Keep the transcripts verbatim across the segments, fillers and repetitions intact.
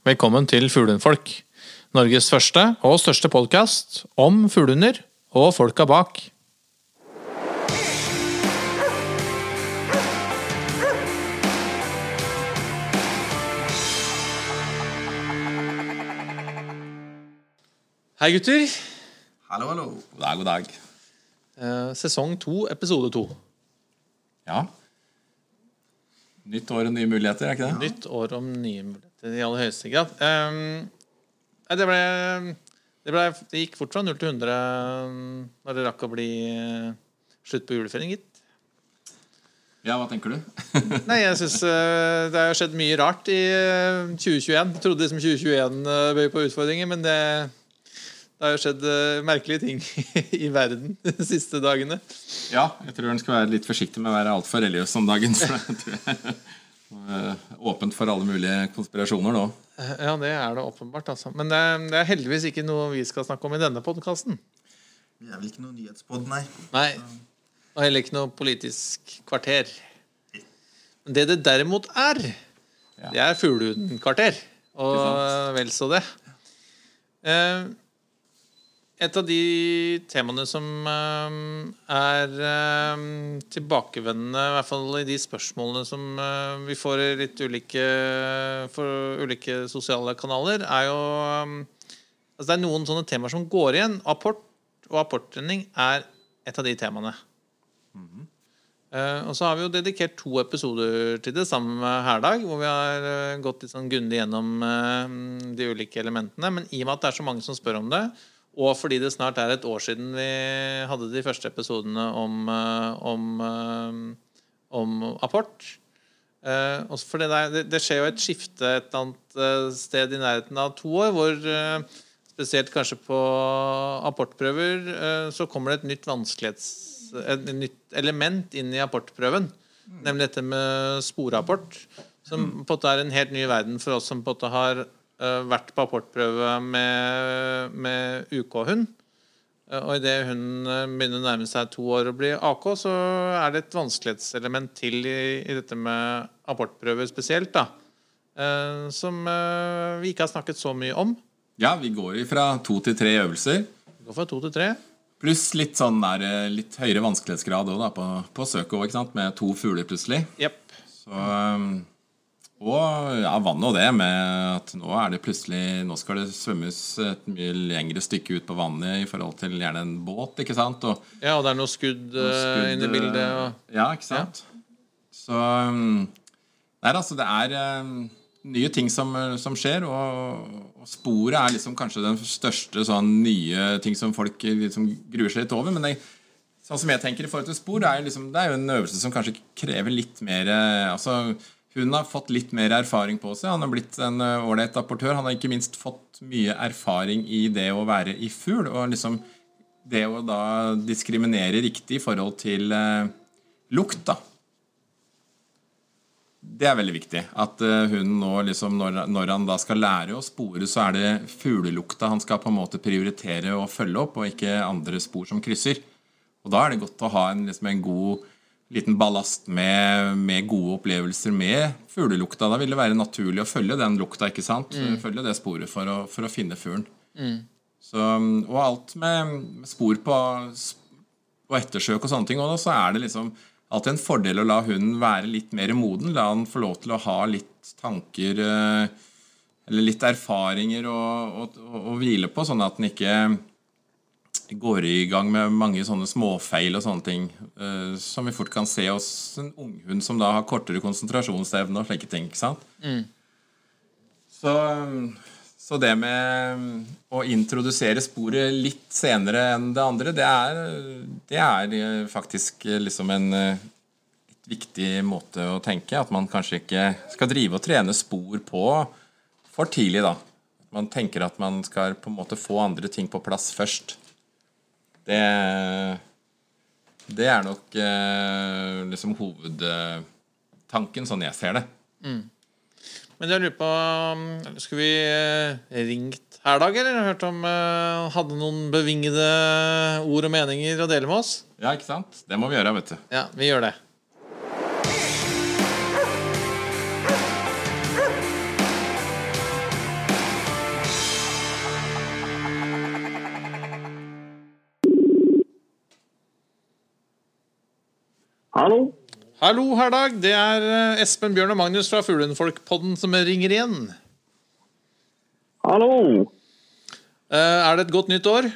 Velkommen til Fuglehundfolk, Norges første og største podcast om fuglehunder og folka bak. Hei gutter. Hallo, hallo. God dag, god dag. Eh, sesong to, episode to. Ja. Nytt år og nye muligheter, er ikke det? Nytt år om nye muligheter i aller høyeste grad. Um, det, ble, det, ble, det gikk fort fra null til hundre når det rakk å bli slutt på juleferien, gitt. Ja, hva tenker du? Nei, jeg synes uh, det har skjedd mye rart i uh, tjue tjueen. Jeg trodde liksom tjue tjueen uh, bøy på utfordringer, men det, det har jo skjedd uh, merkelige ting i verden de siste dagene. Ja, jeg tror den skal være litt forsiktig med å være alt for religiøs om dagen, for det tror jeg åpent for alle mulige konspirasjoner nå. Ja, det er det åpenbart, altså. Men det, det er heldigvis ikke noe vi skal snakke om i denne podcasten. Vi er vel ikke noe nyhetspodd, nei. Nei, og heller ikke noe politisk kvarter. Men det det derimot er, ja. Det er fuglehundkvarter. Og vel så det. Eh, Et av de temaene som um, er um, tilbakevendende, i hvert fall i de spørsmålene som uh, vi får i litt ulike, for ulike sosiale kanaler, er jo um, altså det er noen sånne temaer som går igjen. Apport og apporttrening er et av de temaene. Mm-hmm. uh, og så har vi jo dedikert to episoder til det sammen med Herdag, hvor vi har uh, gått litt sånn grundig gjennom uh, de ulike elementene. Men i og med at det er så mange som spør om det, og fordi det snart er et år siden vi hadde de første episodene om, om, om apport. Også fordi det, det skjer jo et skifte et eller annet sted i nærheten av to år, hvor spesielt kanskje på apportprøver så kommer det et nytt vanskelighets, et nytt element inn i apportprøven, mm. nemlig dette med sporapport, som mm. på en måte er en helt ny verden for oss som på en måte har vært på apportprøve med, med U K-hund. Og i det hun begynner å nærme seg to år og bli A K, så er det et vanskelighetselement til i, i dette med apportprøver spesielt, da. Som vi ikke har snakket så mye om. Ja, vi går fra to til tre øvelser. Vi går fra to til tre. Pluss litt sånn der, litt høyere vanskelighetsgrad også da, på, på søket også, ikke sant? Med to fugler plutselig. Yep. Så... Og ja, vann og det med at nå er det plutselig, nå skal det svømmes et mye lengre stykke ut på vannet i forhold til gjerne en båt, ikke sant? Og, ja, og det er noe skudd, noe skudd inn i bildet. Og... Ja, ikke sant? Ja. Så, nei, altså det er um, nye ting som, som skjer, og, og sporet er liksom kanskje den største sånn nye ting som folk liksom gruer seg litt over, men det, sånn som jeg tenker i forhold til spor, det er, liksom, det er jo en øvelse som kanskje krever litt mer, altså... Hun har fått litt mer erfaring på seg. Han har blitt en ordentlig apportør. Han har ikke minst fått mye erfaring i det å være i fugl, og liksom det å da diskriminere riktig i forhold til eh, lukt, da. Det er veldig viktig. At eh, hun nå, liksom, når, når han da skal lære å spore, så er det fuglelukta han skal på en måte prioritere og følge opp, og ikke andre spor som krysser. Og da er det godt å ha en, liksom, en god... liten ballast med, med gode opplevelser med fuglelukta. Da vil det være naturlig å følge den lukta, ikke sant? Mm. Følge det sporet for å, for å finne fuglen. Mm. Så, og alt med spor på, på ettersøk og sånne ting, og da, så er det liksom alltid en fordel å la hunden være litt mer moden. La han få lov til å ha litt tanker, eller litt erfaringer å, å, å, å hvile på, sånn at den ikke... går i gang med mange sånne småfeil og sånne ting uh, som vi fort kan se hos en unghund som da har kortere konsentrasjonsevne og slike ting, ikke sant? Mm. Så, så det med å introdusere sporet litt senere enn det andre, det er, det er faktisk liksom en et viktig måte å tenke, at man kanskje ikke skal drive og trene spor på for tidlig da. Man tenker at man skal på en måte få andre ting på plass først. Det, det er nok eh, liksom hovedtanken, sånn jeg ser det. Mm. Men jeg lurer på, skulle vi eh, ringt Herdag, eller hørt om eh, hadde noen bevingede ord og meninger å dele med oss? Ja, ikke sant? Det må vi gjøre, vet du. Ja, vi gjør det. Hallo. Hallo, herdag. Det er eh, Espen, Bjørn og Magnus fra Fuglenfolk-podden som ringer igjen. Hallo. Eh, er det et godt nytt år?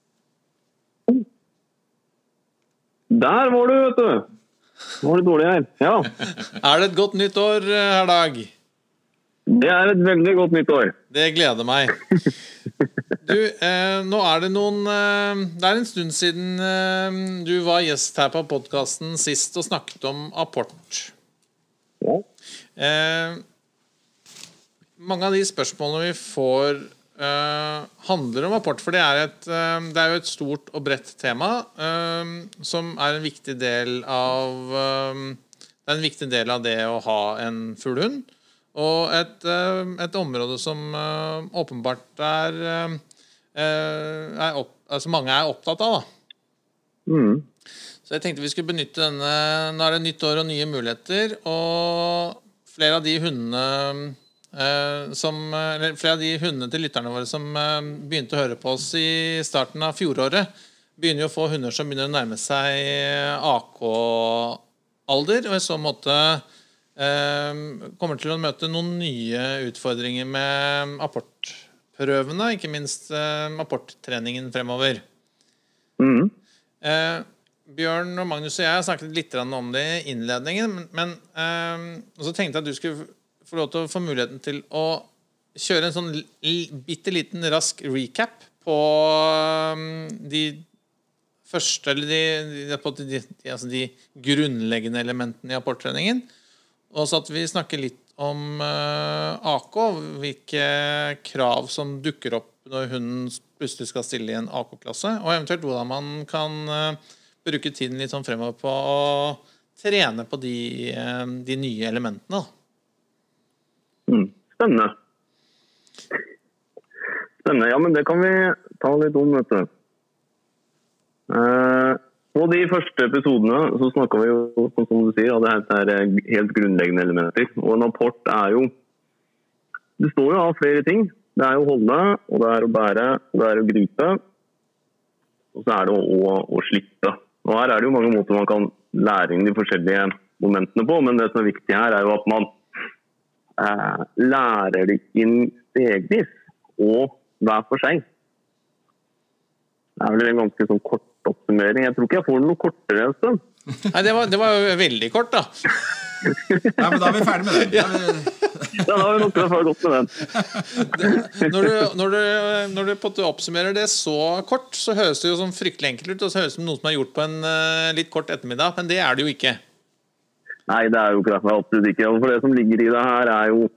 Der var du, vet du. Nå var det dårlig her. Ja, Er det et godt nytt år, eh, herdag? det er et veldig godt nytt år. Det gleder meg. Du, eh, nå er det noen eh, Det er en stund siden eh, du var gjest her på podcasten sist og snakket om apport. Ja. Eh, mange av de spørsmålene vi får eh, handler om apport, for det er, et, eh, det er jo et stort og bredt tema eh, som er en viktig del av eh, det er en viktig del av det å ha en fuglehund. Og et, eh, et område som eh, åpenbart er, eh, er opp, altså mange er opptatt av, da. Mm. Så jeg tenkte vi skulle benytte denne. Nå er det nytt år og nye muligheter, og flere av de hundene eh, som, eller flere av de hundene til lytterne våre som eh, begynte å høre på oss i starten av fjoråret, begynner jo å få hunder som begynner å nærme seg A K-alder, og i så måte eh, kommer til å møte noen nye utfordringer med apportprøvene, ikke minst eh, apporttreningen fremover. Mm. Eh, Bjørn og Magnus og jeg har snakket litt om det i innledningen, men, men eh, og så tenkte jeg at du skulle få lov til å få muligheten til å kjøre en sånn li- bitte liten rask recap på eh, de første, eller de, de, på de, de, altså de grunnleggende elementene i apporttreningen, og så at vi snakker litt om eh, A K, hvilke krav som dukker opp når hunden plutselig skal stille i en A K-klasse, og eventuelt hvordan man kan eh, bruke tiden litt sånn fremover på å trene på de, eh, de nye elementene. Mm. Spennende. Spennende. Ja, men det kan vi ta litt om, vet du. Eh, på de første episodene så snakket vi jo, som du sier, at det her er helt grunnleggende elementer. Og en apport er jo, det står jo av flere ting. Det er jo å holde, og det er å bære, og det er å gripe, og så er det å, å, å slippe. Og her er det jo mange måter man kan lære inn de forskjellige momentene på, men det som er viktig her er jo at man eh, lærer det inn stegvis, og hver for seg. Det er vel en ganske sånn kort oppsummering. Jeg tror ikke jeg får noe kortere en stund. Nei, det var, det var jo veldig kort, da. Ja, men da er vi ferdig med den. Ja. Ja, da har vi nok for godt med den. Når du, når, du, når du på en måte oppsummerer det så kort, så høres det jo som fryktelig enkelt ut, og så høres det som noe som er gjort på en uh, litt kort ettermiddag, men det er det jo ikke. Nei, det er jo ikke det, absolutt ikke. Og for det som ligger i det her er jo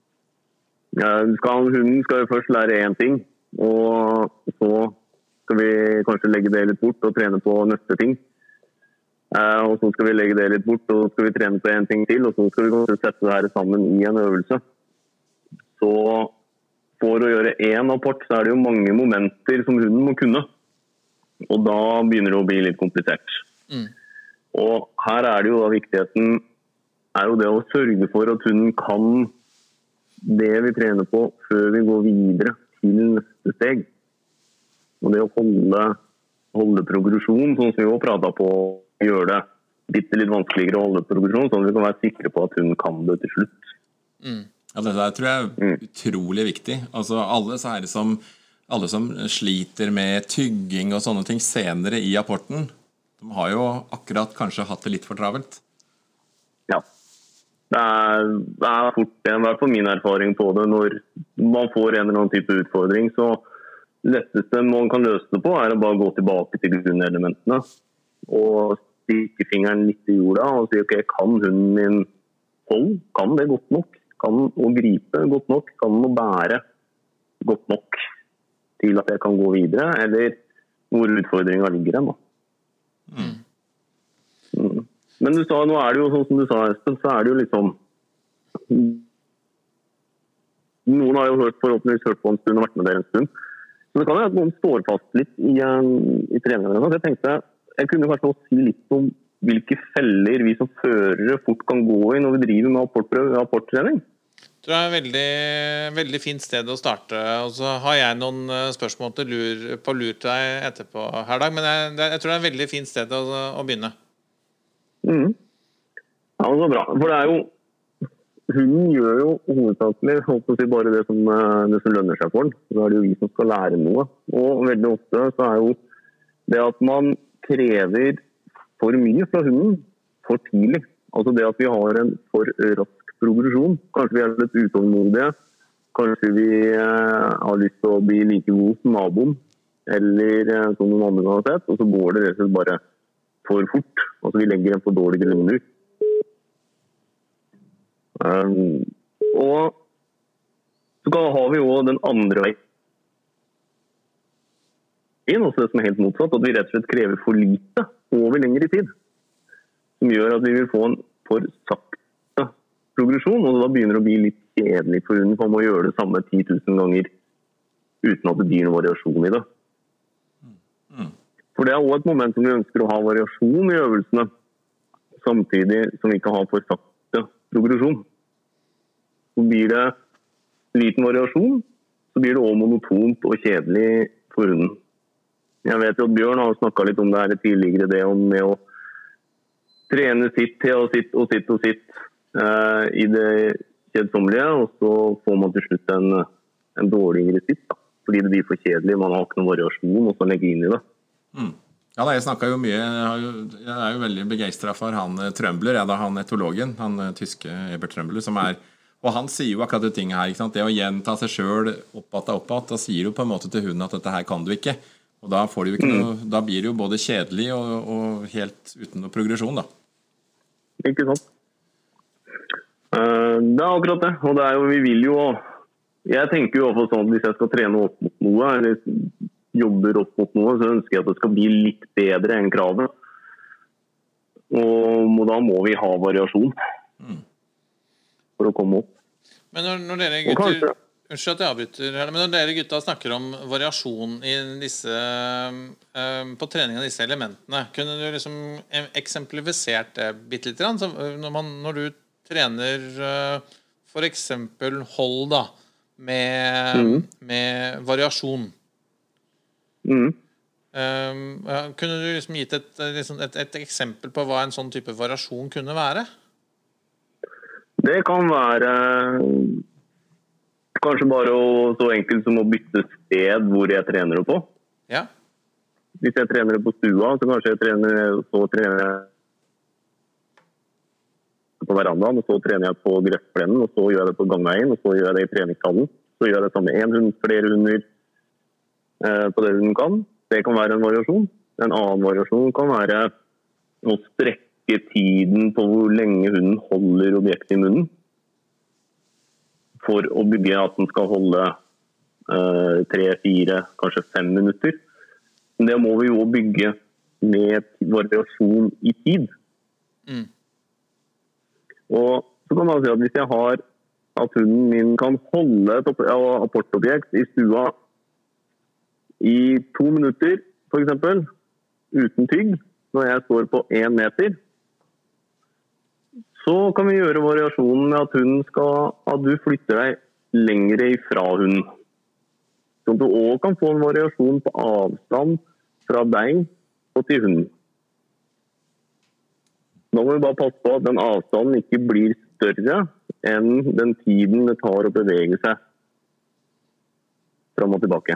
ja, skal, hunden skal jo først lære en ting, og så skal vi kanskje legge det litt bort og trene på neste ting. Uh, og så skal vi legge det litt bort og skal vi trene på en ting til, og så skal vi kanskje sette det her sammen i en øvelse. Så for å gjøre en apport så er det jo mange momenter som hunden må kunne. Og da begynner det å bli litt komplisert. Mm. Og her er det jo da viktigheten er jo det å sørge for at hunden kan det vi trener på før vi går videre til neste steg. Og det å holde, holde progresjon, sånn som vi også pratet på, gjør det litt, litt vanskeligere å holde progresjon, sånn at vi kan være sikre på at hun kan det til slutt. Mm. Ja, det der tror jeg er utrolig viktig. Altså alle, så er det som, alle som sliter med tygging og sånne ting senere i apporten, de har jo akkurat kanskje hatt det litt for travelt. Ja. Det er, det er fort, det er i hvert fall min erfaring på det. Når man får en eller annen type utfordring, så letteste man kan løse det på er å bare gå tilbake til grunnelementene og stikke fingeren litt i jorda og si ok, kan hunden min holde? Kan det godt nok? Kan å gripe godt nok? Kan den å bære godt nok til at jeg kan gå videre? Eller hvor utfordringen ligger den da? Mm. Mm. Men du sa, nå er det jo sånn som du sa, Espen, så er det jo liksom noen har jo hørt, forhåpentligvis hørt på en stund og vært med dere en stund. Så det kan jo at noen står fast litt i, i treningen. Jeg tenkte, jeg kunne kanskje også si litt om hvilke feller vi som førere fort kan gå i når vi driver med apportprøve og apporttrening. Jeg tror det er et veldig, veldig fint sted å starte, og så har jeg noen spørsmål til lur, på lur til deg etterpå, Herdag, men jeg, jeg tror det er et veldig fint sted å, å begynne. Mm. Ja, det er bra. For det er jo, hunden gjør jo hovedsakelig, holdt på å si, bare det som, det som lønner seg for den. Så er det jo vi som skal lære noe. Og veldig ofte så er jo det at man krever for mye fra hunden for tidlig. Altså det at vi har en for rask progresjon. Kanskje vi er litt utålmodige. Kanskje vi eh, har lyst til å bli like god som naboen. Eller eh, som noen andre har sett. Og så går det rett og slett bare for fort. Altså vi legger en for dårlig grunn ut. Um, og så har vi jo den andre veien. Også det som er helt motsatt, at vi rett og slett krever for lite over lengre tid. Som gjør at vi vil få en for sakte progresjon, og da begynner det å bli litt kjedelig for hunden, for man må gjøre det samme ti tusen ganger uten at det blir noen variasjon i det. Mm. For det er også et moment som vi ønsker å ha variasjon i øvelsene, samtidig som vi ikke har for sakte progresjon. Så blir det liten variasjon, så blir det også monotont og kjedelig for hunden. Jeg vet jo at Bjørn har snakket litt om det her tidligere, det om med å trene sitt til og sitt og sitt og sitt eh, i det kjedsommelige, og så får man til slutt en, en dårligere sitt, da. Fordi det blir for kjedelig, man har ikke noen variasjon og så legge inn i det. Mm. Ja, da, jeg snakket jo mye, jeg, har jo, jeg er jo veldig begeistret for han Trømbler, jeg, da, han etologen, han tyske Ebert Trømbler, som er, og han sier jo akkurat det tinget her, ikke sant? Det å gjenta seg selv oppåt og oppåt, da sier du på en måte til hunden at dette her kan du ikke. Og da, får du ikke noe, mm. da blir det jo både kjedelig og, og helt uten noe progresjon, da. Ikke sant. Uh, det er akkurat det. Og det er jo, vi vil jo, jeg tenker jo i hvert fall sånn at hvis jeg skal trene opp mot noe, eller jobber opp mot noe, så ønsker jeg at det skal bli litt bedre enn kravet. Og da må vi ha variasjon mm. for å komme opp. Men når, når dere gutter... Unnskyld at jeg avbryter, men når dere gutta snakker om variasjon i disse, uh, på trening av disse elementene, kunne du liksom eksemplifisert det bitte litt? Så når, man, når du trener uh, for eksempel hold da, med, mm. med variasjon, mm. uh, kunne du liksom gitt et, liksom et, et eksempel på hva en sånn type variasjon kunne være? Det kan være... Kanskje bare så enkelt som å bytte sted hvor jeg trener det på. Ja. Hvis jeg trener det på stua, så kanskje jeg trener, så trener jeg på verandaen, og så trener jeg på gressplenen, og så gjør jeg det på gangveien, og så gjør jeg det i treningshallen. Så gjør jeg det sammen med en hund, flere hunder eh, på det hunden kan. Det kan være en variasjon. En annen variasjon kan være å strekke tiden på hvor lenge hunden holder objektet i munnen. For å bygge at den skal holde uh, tre, fire, kanskje fem minutter. Men det må vi jo bygge med variasjon i tid. Mm. Og så kan man si at hvis jeg har at hunden min kan holde et apportobjekt i stua i to minutter, for eksempel, uten tygg, når jeg står på en meter, så kan vi gjøre variasjonen med at hunden skal, at du flytter deg lengre ifra hunden. Så du også kan få en variasjon på avstand fra deg og til hunden. Nå må vi bare passe på at den avstanden ikke blir større enn den tiden det tar å bevege seg fram og tilbake.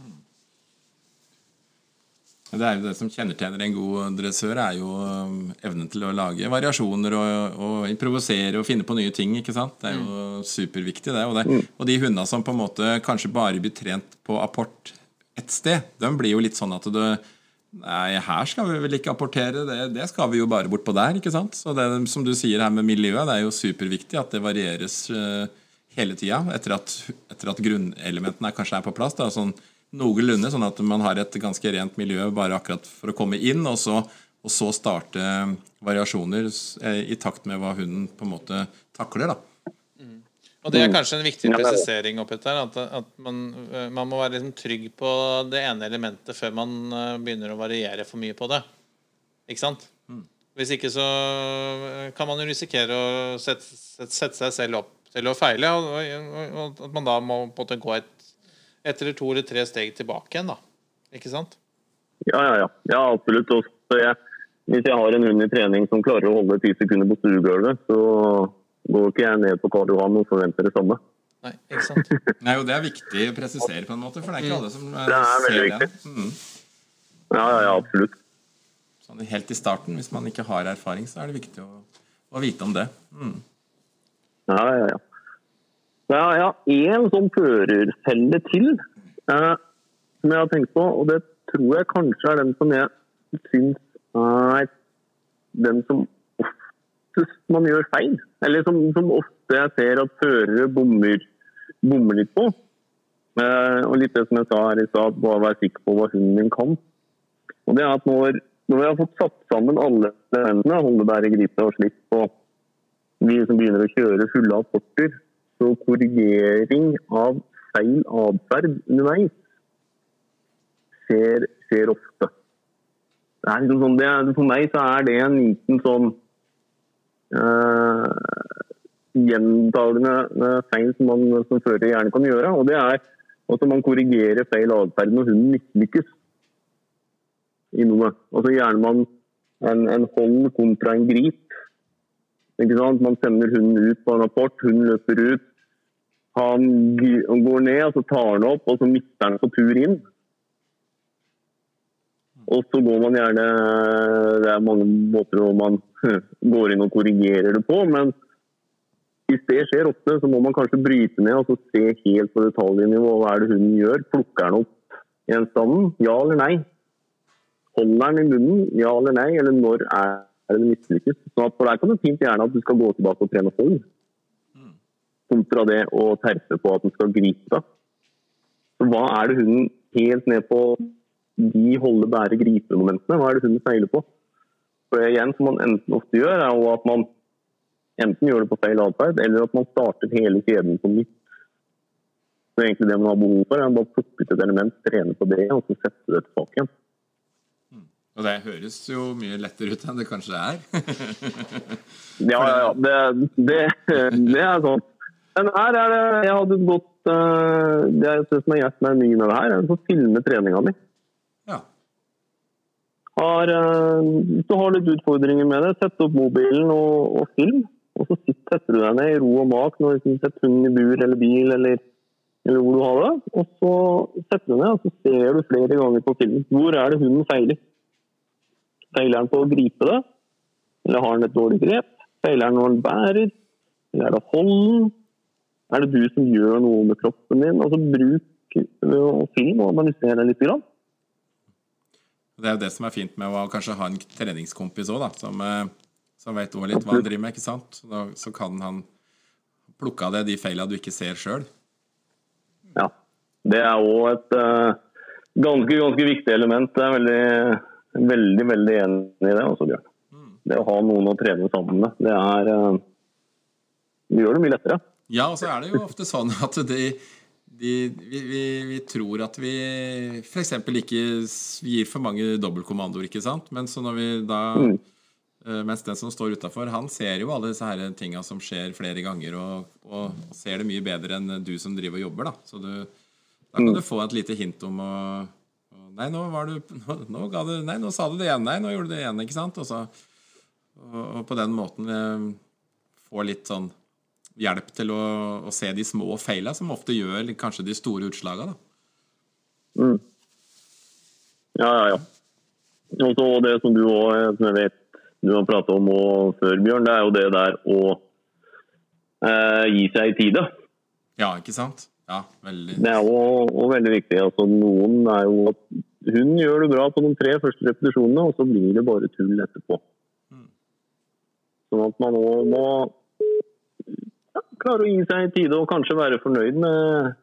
Det er jo det som kjennetegner en god dressør, er jo evnen til å lage variasjoner og, og improvisere og finne på nye ting, ikke sant? Det er jo superviktig det. Og, det. Og de hundene som på en måte kanskje bare blir trent på apport et sted, de blir jo litt sånn at det, nei, her skal vi vel ikke apportere, det, det skal vi jo bare bort på der, ikke sant? Så det som du sier her med miljøet, det er jo superviktig at det varieres uh, hele tiden, etter at, etter at grunnelementene kanskje er på plass, da, sånn noenlunde, sånn at man har et ganske rent miljø bare akkurat for å komme inn, og så, og så starte variasjoner i takt med hva hunden på en måte takler, da. Mm. Og det er kanskje en viktig presisering oppi der, at, at man, man må være liksom trygg på det ene elementet før man begynner å variere for mye på det. Ikke sant? Mm. Hvis ikke så kan man jo risikere å sette, sette seg selv opp til å feile, og, og, og at man da må på en måte gå et etter to eller tre steg tilbake igjen, da. Ikke sant? Ja, ja, ja. Ja, absolutt. Og så jeg, hvis jeg har en hund i trening som klarer å holde ti sekunder på stuegulvet, så går ikke jeg ned på Karl Johan og forventer det samme. Nei, ikke sant? Nei, jo, det er viktig å presisere på en måte, for det er ikke alle som eh, Det er veldig ser viktig. det. Mm. Ja, ja, ja, absolutt. Sånn, helt i starten, hvis man ikke har erfaring, så er det viktig å, å vite om det. Mm. Ja, ja, ja. Ja, ja, en sånn førerfelle til, eh, som jeg har tenkt på, og det tror jeg kanskje er den som jeg synes er den som oftest man gjør feil. Eller som, som ofte jeg ser at førere bommer, bommer litt på. Eh, og litt det som jeg sa her i stad, bare være sikker på hva hunden din kan. Og det er at når, når vi har fått satt sammen alle elementene, holdebære, gripe og slipp, og vi som begynner å kjøre fulle av porter, så korrigering av feil adferd underveis skjer, skjer ofte. Det er liksom sånn, det er, for meg så er det en liten sånn uh, gjentagende feil som man som fører gjerne kan gjøre, og det er at man korrigerer feil adferd når hunden mislykkes i noe. Og så gjerne man en, en hold kontra en grip. Ikke sant? Man sender hunden ut på en rapport, hunden løper ut, han går ned, og så tar han opp, og så mister han på tur inn. Og så går man gjerne, det er mange måter hvor man går inn og korrigerer det på, men hvis det skjer ofte, så må man kanskje bryte ned og så se helt på detaljnivå hva er det hunden gjør. Plukker han opp gjenstanden? Ja eller nei? Holder han i munnen? Ja eller nei? Eller når er er det mislykkes. Så for deg kan det fint gjerne at du skal gå tilbake og trene hold. Mm. Kontra det å terpe på at den skal gripe. Så hva er det hunden helt ned på de holde bære gripemomentene? Hva er det hunden feiler på? For igjen, som man enten ofte gjør, er jo at man enten gjør det på feil adferd, eller at man starter hele kjeden på nytt. Så egentlig det man har behov for, er å bare plukke ut et element, trene på det, og så sette det tilbake igjen. Og det høres jo mye lettere ut enn det kanskje er. ja, ja, ja. Det, det, det er sånn. Men her er det, jeg hadde gått, uh, det er det som har gjort meg mye med det her, er å filme treningen min. Ja. Har, uh, hvis du har litt utfordringer med det, sett opp mobilen og, og film, og så setter du deg ned i ro og mak når du setter hunden i bur eller bil, eller, eller hvor du har det, og så setter du ned, og så ser du flere ganger på filmen. Hvor er det hunden feiler? Feiler han på å gripe det? Eller har han et dårlig grep? Feiler han når han bærer? Eller er det holden? Er det du som gjør noe med kroppen din? Altså bruk og film og analysere det litt grann. Det er jo det som er fint med å kanskje ha en treningskompis også da, som, som vet også litt hva han driver med, ikke sant? Så, da, så kan han plukke av det de feilene du ikke ser selv. Ja, det er også et uh, ganske, ganske viktig element. Det er veldig... Veldig, veldig enig i det, også, Bjørn. Mm. Det å ha noen å trene sammen med, det er det gjør det mye lettere. Ja, og så er det jo ofte sånn at de, de, vi, vi, vi tror at vi for eksempel ikke gir for mange dobbeltkommandoer, ikke sant? Men så når vi da, mm. mens den som står utenfor, han ser jo alle disse her tingene som skjer flere ganger, og, og ser det mye bedre enn du som driver og jobber, da. Så du, da kan mm. du få et lite hint om å Nei, nå var du nå, nå, ga du, nei, nå sa du det igjen. Nei, nå gjorde du det igjen, ikke sant? Og, så, og, og på den måten eh, få litt sånn hjelp til å, å se de små feilene som ofte gjør kanskje de store utslagene, da. Mm. Ja, ja, ja. Og så det som du også, som jeg vet du har pratet om og før, Bjørn, det er jo det der å eh, gi seg i tide. Ja, ikke sant? Ja, veldig. Det er jo også veldig viktig. Altså, noen er jo at hun gjør det bra på de tre første repetisjonene, og så blir det bare tull etterpå. Mm. Sånn at man også må ja, klare å gi seg i tide og kanskje være fornøyd med,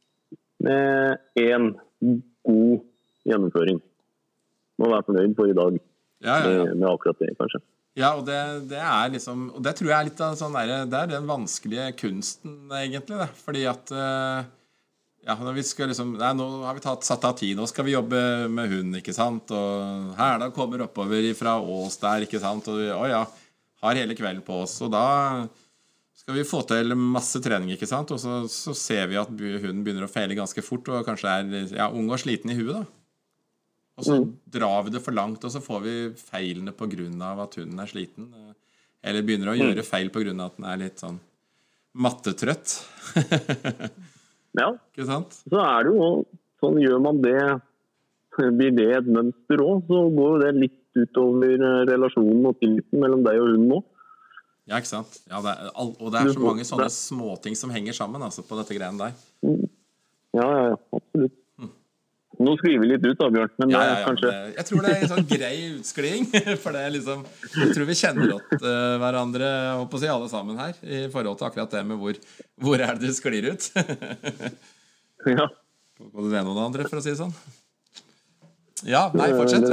med en god gjennomføring. Må være fornøyd på i dag ja, ja, ja. Med, med akkurat det, kanskje. Ja, og det, det er liksom og det tror jeg er litt av sånn der, det er den vanskelige kunsten egentlig, det. Fordi at ja, når vi skal liksom nei, nå har vi tatt, satt av tid, nå skal vi jobbe med hund, ikke sant? Og her da kommer oppover fra Ås der, ikke sant? Og å ja, har hele kvelden på oss, og da skal vi få til masse trening, ikke sant? Og så, så ser vi at hunden begynner å feile ganske fort, og kanskje er ja, ung og sliten i huet da. og så drar vi det for langt, og så får vi feilene på grunn av at hunden er sliten, eller begynner å gjøre feil på grunn av at den er litt sånn mattetrøtt. Ja, Ikke sant? så er det jo, sånn gjør man det, blir det et mønster også, så går jo det litt utover relasjonen og tilliten mellom deg og hunden også. Ja, ikke sant? Ja, det er, all- og det er så mange sånne småting som henger sammen altså, på dette greiene der. Ja, ja, ja, absolutt. Nå skriver vi litt ut da, Bjørn, men Ja, det ja, er ja, kanskje... men det, jeg tror det er en sånn grei utskling, for det er liksom, jeg tror vi kjenner åt uh, hverandre, jeg håper å si alle sammen her, i forhold til akkurat det med hvor, hvor er det du sklir ut. Ja. Både det ene og det andre, for å si det sånn. Ja, nei, fortsett.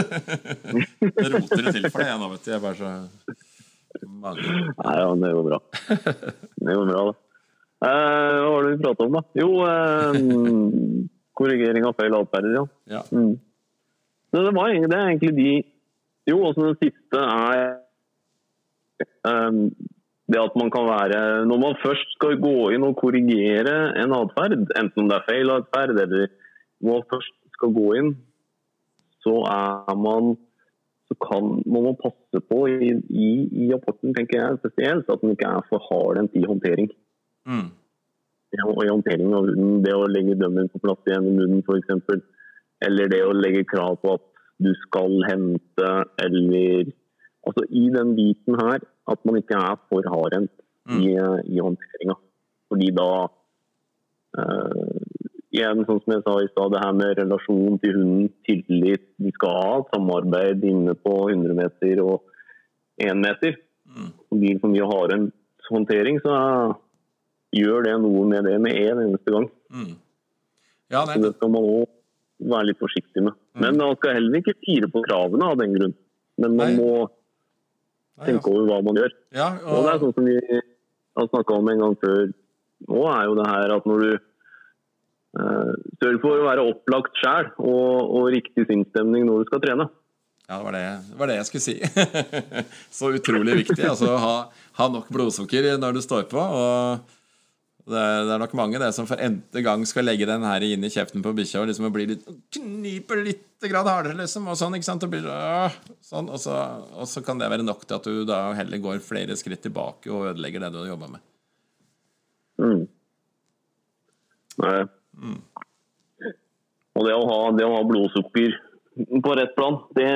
Det roter det til for det, jeg nå, vet du. Jeg er bare så mange. Nei, ja, det går bra. Det går bra, da. Eh, hva var det vi pratet om, da? Jo, eh, korrigering av feil atferd, ja. Ja. Mm. Så det, var, egentlig- det er egentlig de... Jo, også den siste er eh, det at man kan være... Når man først skal gå inn og korrigere en atferd, enten om det er feil atferd, eller når man først skal gå inn, så er man... så kan, må man passe på i, i, i rapporten, tenker jeg spesielt, at den ikke er for hardhendt i håndtering. Mm. Ja, og i håndtering av hunden, det å legge dømmen på plass igjen i munnen for eksempel, eller det å legge krav på at du skal hente, eller altså i den biten her, at man ikke er for hardhendt Mm. i, i håndteringen. Fordi da eh, igjen, sånn som jeg sa i stad, det her med relasjon til hunden, tillit, vi skal ha samarbeid inne på hundre meter og en meter. Mm. Og blir det for mye hardhendt håndtering, så gjør det noe med det med en eneste gang. Mm. Ja, nei, Så det skal man også være litt forsiktig med. Mm. Men man skal heller ikke fire på kravene av den grunn. Men man Nei. må nei, tenke over hva man gjør. ja, Og det er og, sånn som vi har snakket om en gang før. Nå er jo det her at når du uh, sørger for å være opplagt selv og, og riktig sinnsstemning når du skal trene. ja, det var det, det var det jeg skulle si. Så utrolig viktig, altså ha, ha nok blodsukker når du står på, og det er, det er nok mange det som for ente gang skal legge den her inn i kjeften på bikkja og liksom bli litt, kniper litt grad hardere liksom, og sånn, ikke sant, og, blir, øh, sånn, og, så, og så kan det være nok til at du da heller går flere skritt tilbake og ødelegger det du har jobbet med. Mm. Nei. Mm. Og det å, ha, det å ha blodsukker på rett plan, det,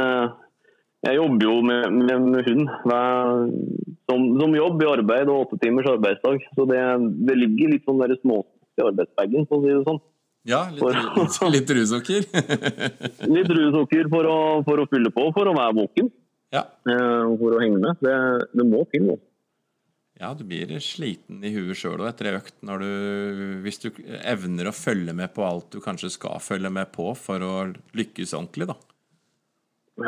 jeg jobber jo med, med, med hund hver, som, som jobb i arbeid og åtte timers arbeidsdag, så det, det ligger litt sånn der smått i arbeidsbagen, for å si det sånn. Ja, litt, litt, litt rusukker. Litt rusukker for å, for å fylle på, for å være våken, Ja. eh, for å henge med. Det, det må til nå. Ja, du blir sliten i huet selv og etter en økt når du, hvis du evner å følge med på alt du kanskje skal følge med på for å lykkes ordentlig, da. Ja,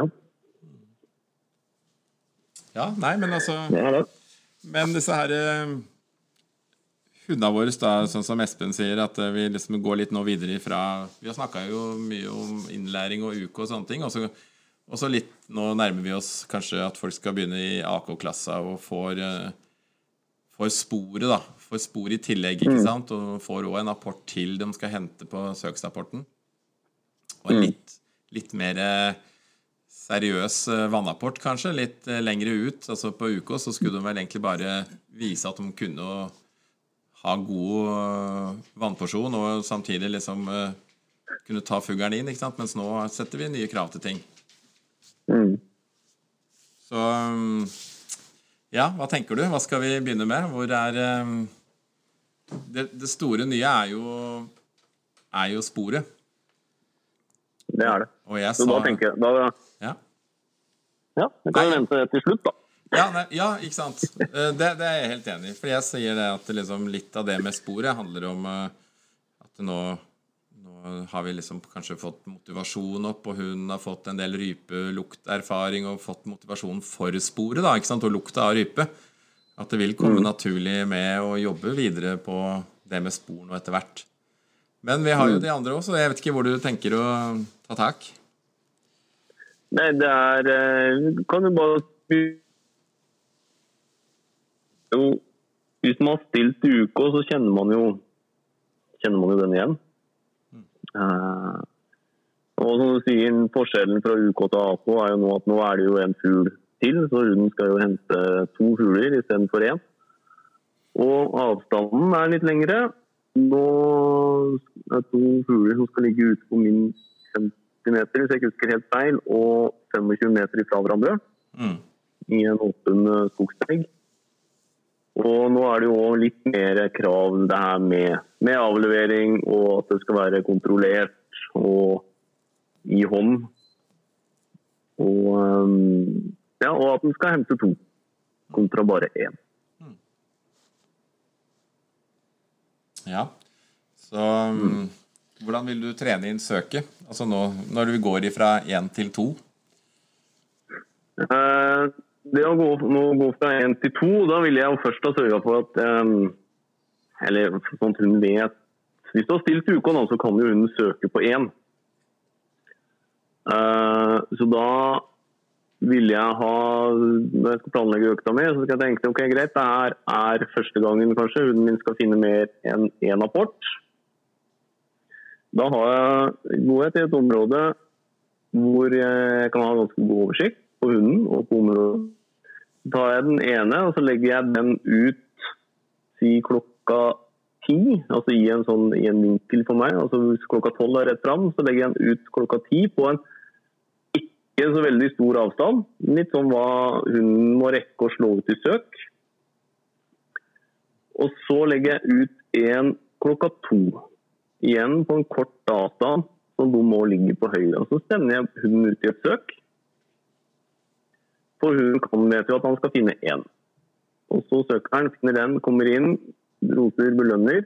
Ja, nei, men altså, det er det. men disse her eh, hundene våre, da, sånn som Espen sier, at eh, vi liksom går litt nå videre ifra, vi har snakket jo mye om innlæring og uke og sånne ting, og så, og så litt, nå nærmer vi oss kanskje at folk skal begynne i A K-klassa og får, eh, får sporet da, får spor i tillegg, ikke sant, og får også en apport til de skal hente på søksrapporten, og en litt, litt mer eh, seriøs eh, vannapport kanskje, litt eh, lengre ut, altså på U K så skulle de vel egentlig bare vise at de kunne ha god eh, vannporsjon og samtidig liksom eh, kunne ta fuglen inn, ikke sant? Mens nå setter vi nye krav til ting. Mm. Så um, ja, hva tenker du? Hva skal vi begynne med? Hvor er um, det, det store nye er jo er jo sporet. Det er det. Og jeg Så sa da tenker jeg, da, ja. ja, det kan Nei. vi vente til slutt da. Ja, nei, ja, ikke sant. Eh, Det, det er jeg helt enig i. For jeg sier det at det liksom, litt av det med sporet handler om eh, at nå, nå har vi liksom kanskje fått motivasjon opp, og hun har fått en del rypelukterfaring og fått motivasjon for sporet, da, ikke sant? Og lukta av rype. At det vil komme naturlig med å jobbe videre på det med sporen og etter hvert. Men vi har jo de andre også, så jeg vet ikke hvor du tenker å ta tak. Nei, det er, eh, kan du bare jo, hvis man har stilt i uka, så kjenner man jo kjenner man jo den igjen. Uh, Og som du sier, forskjellen fra U K til A K er jo nå at nå er det jo en fugl til, så hunden skal jo hente to fugler i stedet for en. Og avstanden er litt lengre. Nå er det to fugler som skal ligge ute på minst femti meter, hvis jeg ikke husker helt feil, og tjuefem meter fra hverandre mm. i en åpen skogsteg. Og nå er det jo litt mer krav det her med, med avlevering, og at det skal være kontrollert og i hånd. Og, ja, og at den skal hente to, kontra bare én. Mm. Ja, så mm. hvordan vil du trene inn søket? Altså nå, når du går ifra én til to? Eh, det å gå, nå gå fra én til to, da vil jeg jo først ha sørget for at, um, eller sånn at hun vet, hvis du har stilt U K nå, så kan jo hun søke på én. Uh, så da vil jeg ha, når jeg skal planlegge økta med, så skal jeg tenke, ok, greit, det her er første gangen kanskje hunden min skal finne mer enn en apport. Da har jeg, går jeg til et område hvor jeg kan ha ganske god oversikt på hunden og på området. Så tar jeg den ene, og så legger jeg den ut, si klokka ti, altså i en sånn i en vinkel for meg, altså hvis klokka tolv er rett frem, så legger jeg den ut klokka ti på en ikke så veldig stor avstand, litt sånn hva hunden må rekke å slå ut i søk. Og så legger jeg ut en klokka to, igjen på en kort avstand, som de må ligge på høyre. Og så sender jeg hunden ut i et søk, for hunden kan vet jo at han skal finne en. Og så søkeren finner den, kommer inn, roser, belønner,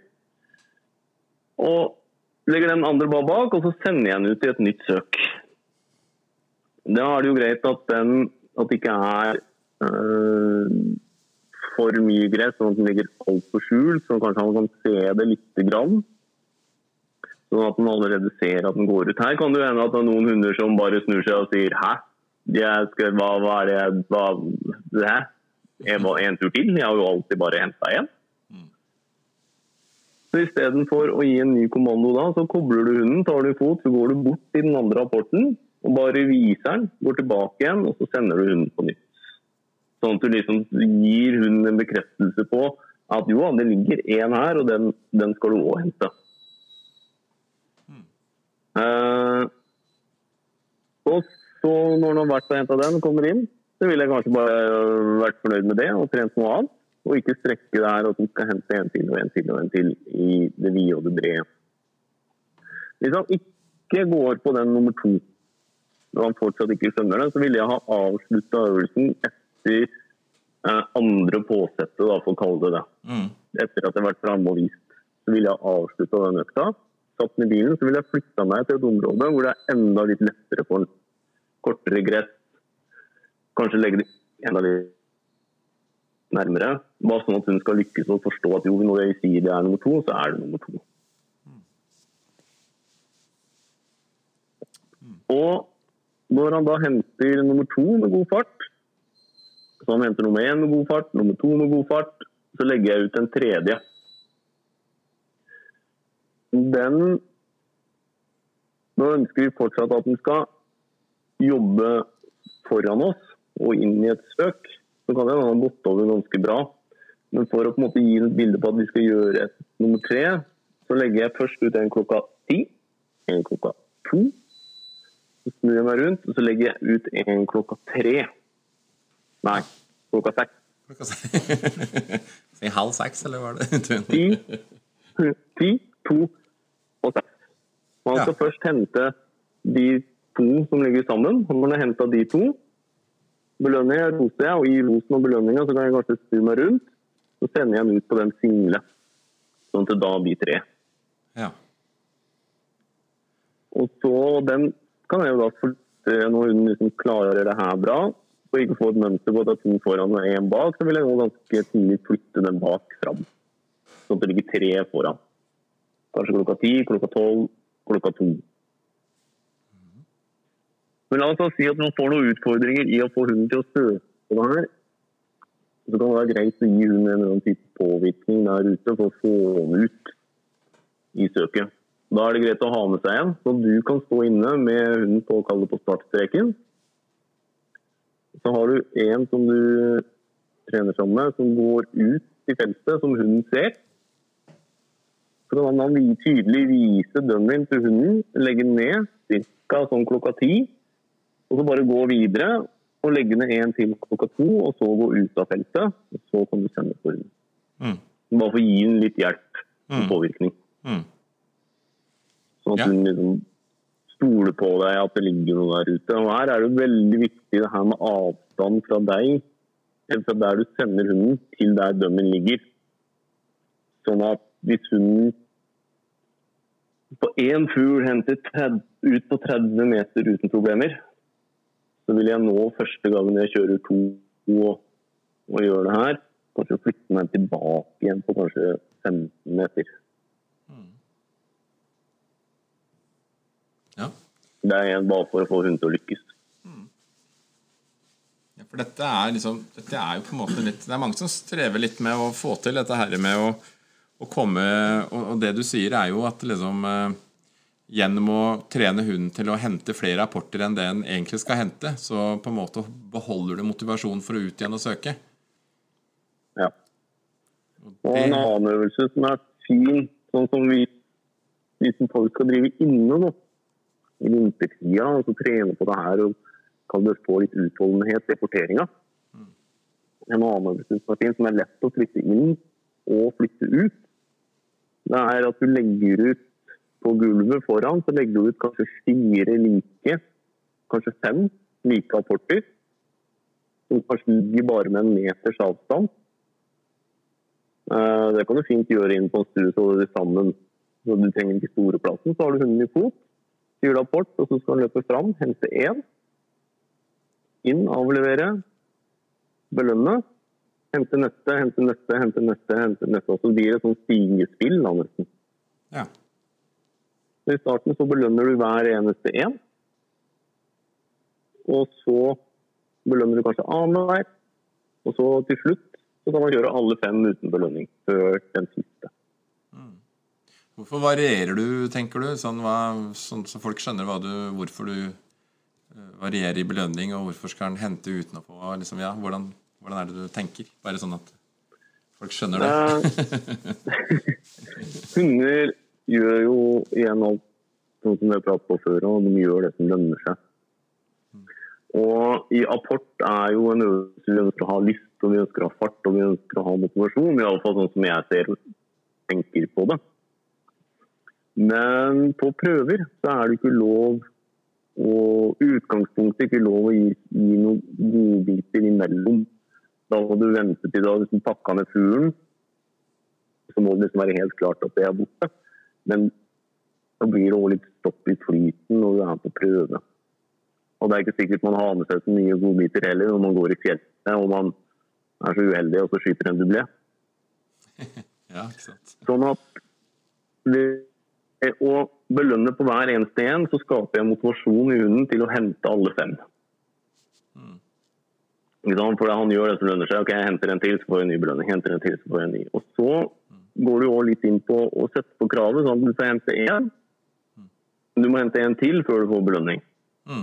og legger den andre bare bak, og så sender jeg den ut i et nytt søk. Da er det jo greit at, den, at det ikke er øh, for mye gress, sånn at den ligger alt på skjul, så kanskje han kan se det litt grann. Sånn at den allerede ser at den går ut. Her kan det jo hende at det er noen hunder som bare snur seg og sier, hæ? Jeg skal, hva, hva er det? Hva, det her? Jeg var en tur til. Jeg har jo alltid bare hentet en. Mm. Så i stedet for å gi en ny kommando da, så kobler du hunden, tar du fot, så går du bort til den andre rapporten, og bare viser den, går tilbake igjen, og så sender du hunden på nytt. Sånn at du liksom gir hunden en bekreftelse på at jo, det ligger en her, og den, den skal du også hente. Mm. Uh, og så når den har vært og hentet den og kommer inn, så vil jeg kanskje bare vært fornøyd med det og trent noe annet, og ikke strekke det her at den skal hente en til og en til og en til i det vide og det brede. Hvis han ikke går på den nummer to, når han fortsatt ikke skjønner det, så vil jeg ha avsluttet øvelsen etter eh, andre påsettet, da, for å kalle det det. Mm. Etter at jeg har vært fremme og vist, så vil jeg avslutte den økta. Satt den i bilen, så vil jeg flytte meg til et område hvor det er enda litt lettere for den. Kortere gress, kanskje legge det enda litt nærmere, bare sånn at hun skal lykkes og forstå at jo, når jeg sier det er nummer to, så er det nummer to. Mm. Mm. Og når han da henter nummer to med god fart, så han henter nummer én med god fart, nummer to med god fart, så legger jeg ut en tredje. Den, nå ønsker vi fortsatt at den skal jobbe foran oss og inn i et søk, så kan det ha gått over ganske bra. Men for å på en måte gi et bilde på at vi skal gjøre et nummer tre, så legger jeg først ut en klokka ti, en klokka to, så snur jeg meg rundt, og så legger jeg ut en klokka tre. Nei, klokka seks. Klokka seks. Si halv seks, eller var det? ti, ti, to og seks. Man skal ja. først hente de to som ligger sammen. Når man har hentet de to, belønner jeg, roser jeg, og i rosen og belønningen så kan jeg kanskje styre meg rundt, så sender jeg den ut på den single, sånn at det da blir tre. Ja. Og så den kan jeg jo da flytte, når hun liksom klarer det her bra, og ikke få et mønster på at det er to foran og en bak, så vil jeg jo ganske tidlig flytte den bak fram, sånn at det ligger tre foran. Kanskje klokka ti, klokka tolv, klokka to. Men la oss si at man får noen utfordringer i å få hunden til å søke på det her. Så kan det være greit å gi hunden en eller annen type påvirkning der ute for å få den ut i søket. Da er det greit å ha med seg en, så du kan stå inne med hunden på å kalle på startstreken. Så har du en som du trener sammen med, som går ut i feltet, som hunden ser. Så kan han tydelig vise dømmen til hunden, legge ned, cirka sånn klokka ti, og så bare gå videre, og legge ned en til klokka to, og så gå ut av feltet, og så kan du sende på hunden. Mm. Bare for å gi den litt hjelp og påvirkning. Mm. Sånn at Ja. hun liksom stoler på deg at det ligger noe der ute. Og her er det veldig viktig det her med avstand fra deg, eller fra der du sender hunden, til der dømmen ligger. Sånn at hvis hunden på en fugl henter tredve, ut på tretti meter uten problemer, så vil jeg nå første gangen jeg kjører to og, og gjør det her, kanskje flytte meg tilbake igjen på kanskje femten meter. Ja. Det er igjen bare for å få hunden til å lykkes. Ja, for dette er liksom, dette er jo på en måte litt, det er mange som strever litt med å få til dette her med å, å komme, og, og det du sier er jo at liksom, eh, gjennom å trene hunden til å hente flere rapporter enn det den egentlig skal hente, så på en måte beholder du motivasjonen for å ut igjen og søke. Ja. Og en annen øvelse som er fin, sånn som vi, vi som folk skal drive inne nå, i vintertida, og så trene på det her, og kan det få litt utholdenhet i porteringa. En annen øvelse som er fin, som er lett å flytte inn og flytte ut, det er at du legger ut på gulvet foran, så legger du ut kanskje fire like, kanskje fem like apporter, som kanskje ligger bare med en meters avstand. Det kan du fint gjøre inn på en stue, så holder du sammen. Så du trenger ikke store plassen, så har du hunden i fot, gjør rapport, og så skal han løpe fram, hente en, inn, avlevere, belønne, hente neste, hente neste, hente neste, hente neste, og så blir det sånn stigespill da nesten. Ja. Så i starten så belønner du hver eneste en, og så belønner du kanskje annen hver, og så til slutt så kan man gjøre alle fem uten belønning, før den siste. Mm. Hvorfor varierer du, tenker du, sånn, hva, sånn så folk skjønner hva du, hvorfor du uh, varierer i belønning, og hvorfor skal den hente uten å få, liksom, ja, hvordan, hvordan er det du tenker? Bare sånn at folk skjønner det. Hunder gjør jo igjen alt sånn som vi har pratet på før, og de gjør det som lønner seg. Og i apport er jo en øvelse vi ønsker å ha lyst, og vi ønsker å ha fart, og vi ønsker å ha motivasjon, i alle fall sånn som jeg ser tenker på det. Men på prøver så er det ikke lov, og utgangspunktet ikke lov å gi, gi noen godbiter imellom. Da må du vente til da hvis du pakker ned fuglen, så må det liksom være helt klart at det er borte. Men da blir det også litt stopp i flyten når du er på prøve. Og det er ikke sikkert man har med seg så mye godbiter heller når man går i fjellet, og man er så uheldig, og så skyter en dublé. Ja, ikke sant. Sånn at ved å belønne på hver eneste en, så skaper jeg motivasjon i hunden til å hente alle fem. Mm. For han gjør det som lønner seg. Ok, jeg henter en til, så får jeg en ny belønning. Henter en til, så får jeg en ny. Og så mm. går du også litt inn på å sette på kravet, sånn at du får hente en. Mm. Du må hente en til før du får belønning. Mm.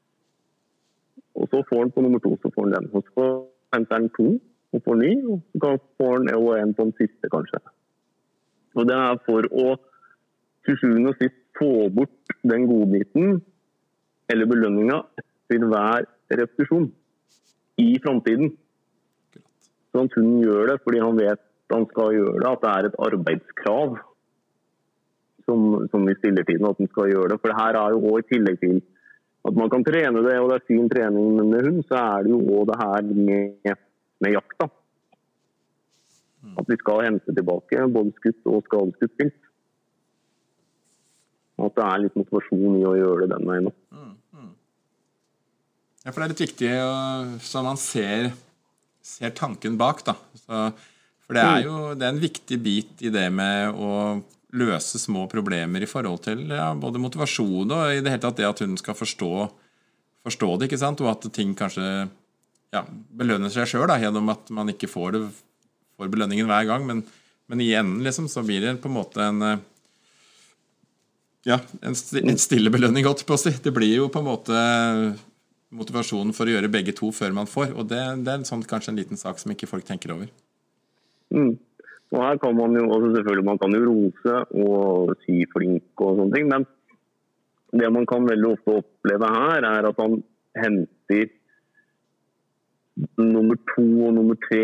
Og så får han på nummer to, så får han den. Og så henter han to, og får ny, og så får han en på den siste, kanskje. Og det er for å til sjuende og sist få bort den godbiten, eller belønninga, til hver repetisjon i fremtiden. Sånn at hun gjør det, fordi han vet at han skal gjøre det, at det er et arbeidskrav som, som vi stiller tiden, at han skal gjøre det. For det her er jo også i tillegg til at man kan trene det, og det er fin trening med hund, så er det jo også det her med, med jakta. At vi skal hente tilbake både skutt og skadeskutt pilt. At det er litt motivasjon i å gjøre det den veien. Mm, mm. Ja, for det er litt viktig så man ser, ser tanken bak, da. Så, for det er jo det er en viktig bit i det med å løse små problemer i forhold til ja, både motivasjon og i det hele tatt det at hun skal forstå, forstå det, ikke sant? Og at ting kanskje ja, belønner seg selv da, gjennom at man ikke får, det, får belønningen hver gang, men, men i enden liksom, så blir det på en måte en Ja, en, st en stille belønning godt på å si. Det blir jo på en måte motivasjonen for å gjøre begge to før man får, og det, det er en sånn, kanskje en liten sak som ikke folk tenker over. Mm. Og her kan man jo, også selvfølgelig man kan jo rose og si flink og sånne ting, men det man kan veldig ofte oppleve her er at han henter nummer to og nummer tre.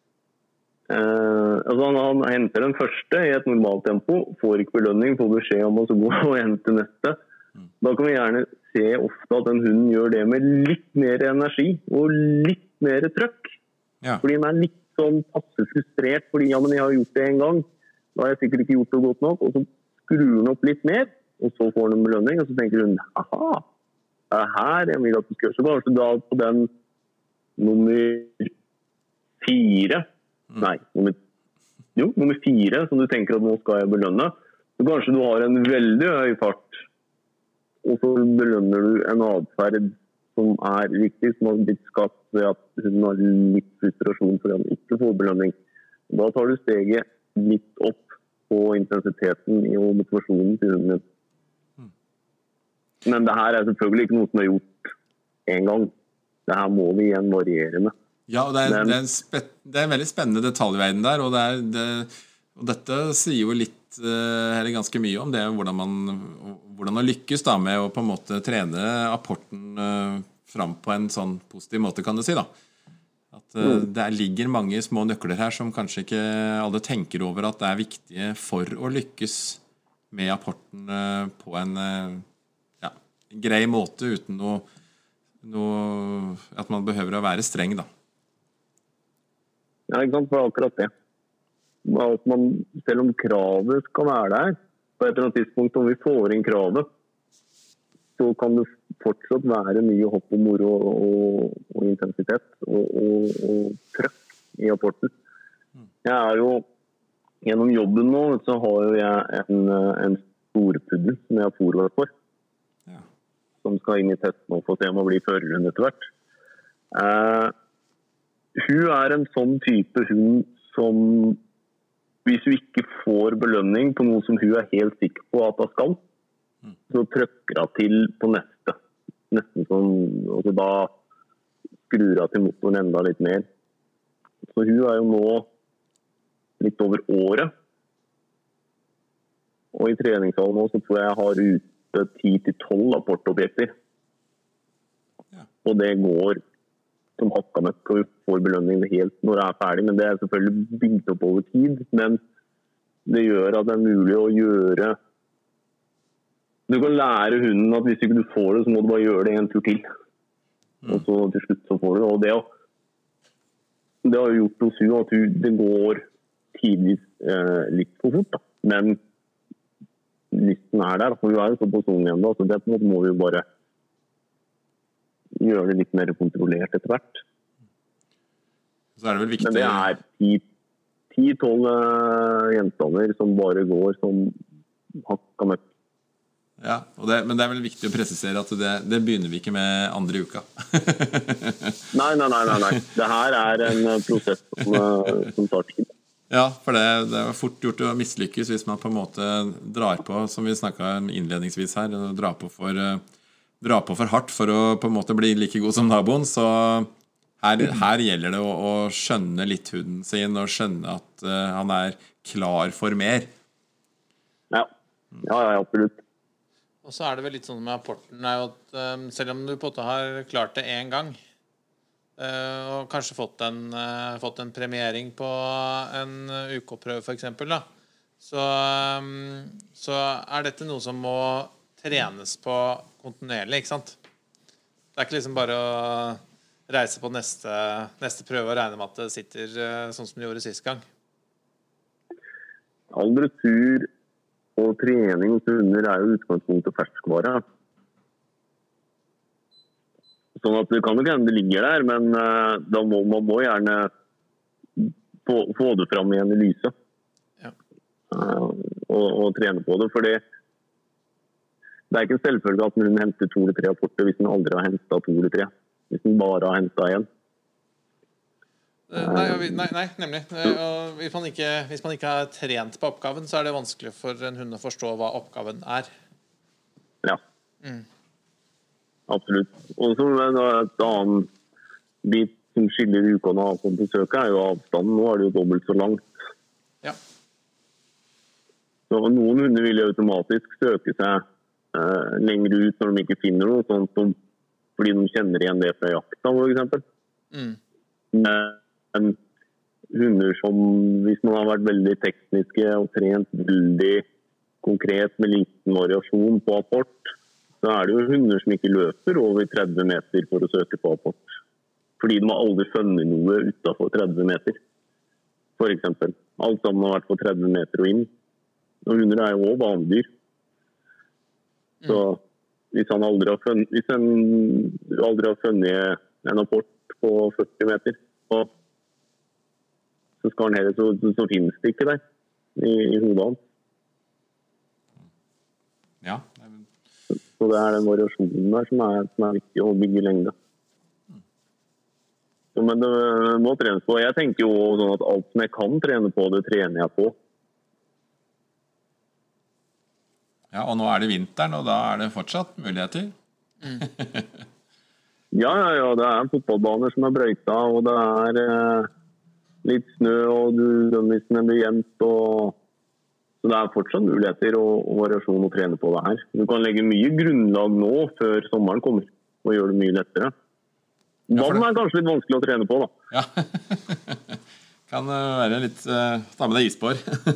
Eh, altså han, han henter den første i et normalt tempo, får ikke belønning, får beskjed om å gå og hente neste. Da kan vi gjerne se ofte at den hunden gjør det med litt mer energi og litt mer trøkk. Ja. Fordi den er litt sånn passe frustrert, fordi ja, men jeg har gjort det en gang. Da har jeg sikkert ikke gjort det godt nok, og så skrur den opp litt mer, og så får den en belønning, og så tenker hun, aha, det er her jeg vil at du skal gjøre. Så kanskje da på den nummer fire, mm. nei, nummer, jo, nummer fire, som du tenker at nå skal jeg belønne, så kanskje du har en veldig høy fart, og så belønner du en adferd som er riktig, som har blitt skapt ved at hun har litt frustrasjon fordi han ikke får belønning. Da tar du steget litt opp på intensiteten og motivasjonen til hunden din. Mm. Men det her er selvfølgelig ikke noe som er gjort en gang. Det her må vi igjen variere med. Ja, og det er, Men, det er, en, det er en veldig spennende detaljverden der, og, det er, det, og dette sier jo litt, eller ganske mye om det, hvordan man hvordan man lykkes da med å på en måte trene apporten uh, fram på en sånn positiv måte, kan du si da. At uh, mm. det ligger mange små nøkler her som kanskje ikke alle tenker over at det er viktige for å lykkes med apporten uh, på en uh, ja, grei måte uten noe, noe at man behøver å være streng da. Ja, ikke sant, for akkurat det. At man, selv om kravet skal være der, på et eller annet tidspunkt om vi får inn kravet, så kan det fortsatt være mye hopp og moro og, og, og intensitet og, og, og trøkk i apporten. Jeg er jo, gjennom jobben nå, så har jo jeg en, en storpuddel som jeg har forvært for, ja. Som skal inn i testen og få se om å bli førerhund etter hvert. Eh, hun er en sånn type hund som hvis hun ikke får belønning på noe som hun er helt sikker på at hun skal, mm. så trykker hun til på neste. Nesten sånn, og så da skrur hun til motoren enda litt mer. Så hun er jo nå litt over året. Og i treningshallen nå så tror jeg jeg har ute ti til tolv apportobjekter. Ja. Og det går som hakka møkk, og vi får belønning helt når det er ferdig, men det er selvfølgelig bygd opp over tid, men det gjør at det er mulig å gjøre du kan lære hunden at hvis ikke du får det, så må du bare gjøre det en tur til mm. og så til slutt så får du det, og det, det har gjort hos hun at hun, det går tidligvis eh, litt for fort da. Men lysten er der, for hun er jo så på sonen igjen da, så det på en måte må vi jo bare gjøre det litt mer kontrollert etter hvert. Så er det vel viktig... Men det er ti til tolv gjenstander som bare går som hakka møkk. Ja, og det, men det er vel viktig å presisere at det, det begynner vi ikke med andre uka. nei, nei, nei, nei, nei. Det her er en prosess som, som tar tid. Ja, for det, det er fort gjort å mislykkes hvis man på en måte drar på, som vi snakket om innledningsvis her, drar på for... dra på for hardt for å på en måte bli like god som naboen, så her, her gjelder det å, å skjønne litt hunden sin, og skjønne at uh, han er klar for mer. Ja, ja, ja absolutt. Og så er det vel litt sånn med apporten, er jo at um, selv om du på en måte har klart det en gang, uh, og kanskje fått en, uh, fått en premiering på en uh, U K-prøve for eksempel, da, så, um, så er dette noe som må trenes på kontinuerlig, ikke sant? Det er ikke liksom bare å reise på neste, neste prøve og regne med at det sitter sånn som det gjorde sist gang. All dressur og trening hos hunder er jo utgangspunktet ferskvare. Sånn at det kan jo ikke hende det ligger der, men uh, da må man må gjerne få, få det fram igjen i lyset. Ja. Uh, og, og trene på det, fordi det er ikke en selvfølge at hun henter to eller tre apporter hvis hun aldri har hentet to eller tre. Hvis hun bare har hentet en. Nei, nei, nei nemlig. Og hvis, man ikke, hvis man ikke har trent på oppgaven, så er det vanskelig for en hund å forstå hva oppgaven er. Ja. Mm. Absolutt. Og så et annet bit som skiller ukene av som besøket er jo avstanden. Nå er det jo dobbelt så langt. Ja. Så noen hunder vil jo automatisk søke seg eh, lenger ut når de ikke finner noe, sånn som fordi de kjenner igjen det fra jakta, for eksempel. Mm. Men hunder som, hvis man har vært veldig tekniske og trent veldig konkret med liten variasjon på apport, så er det jo hunder som ikke løper over tretti meter for å søke på apport. Fordi de har aldri funnet noe utenfor tretti meter, for eksempel. Alt sammen har vært på tretti meter og inn. Og hunder er jo også vandyr. Så hvis han aldri har funnet, hvis han aldri har funnet en apport på førti meter, så, så skal han heller, så, så, så finnes det ikke der i, i hodet hans. Ja. Så det er den variasjonen der som er, som er viktig å bygge lengde. Så, men det må trenes på. Jeg tenker jo sånn at alt som jeg kan trene på, det trener jeg på. Ja, og nå er det vinteren, og da er det fortsatt muligheter. Mm. Ja, ja, ja, det er fotballbaner som er brøyta, og det er eh, litt snø, og dømmissene blir jevnt, og så det er fortsatt muligheter og, og variasjon å trene på det her. Du kan legge mye grunnlag nå før sommeren kommer, og gjøre det mye lettere. Vann er kanskje litt vanskelig å trene på, da. Ja, kan være litt, uh, ta med deg isbår.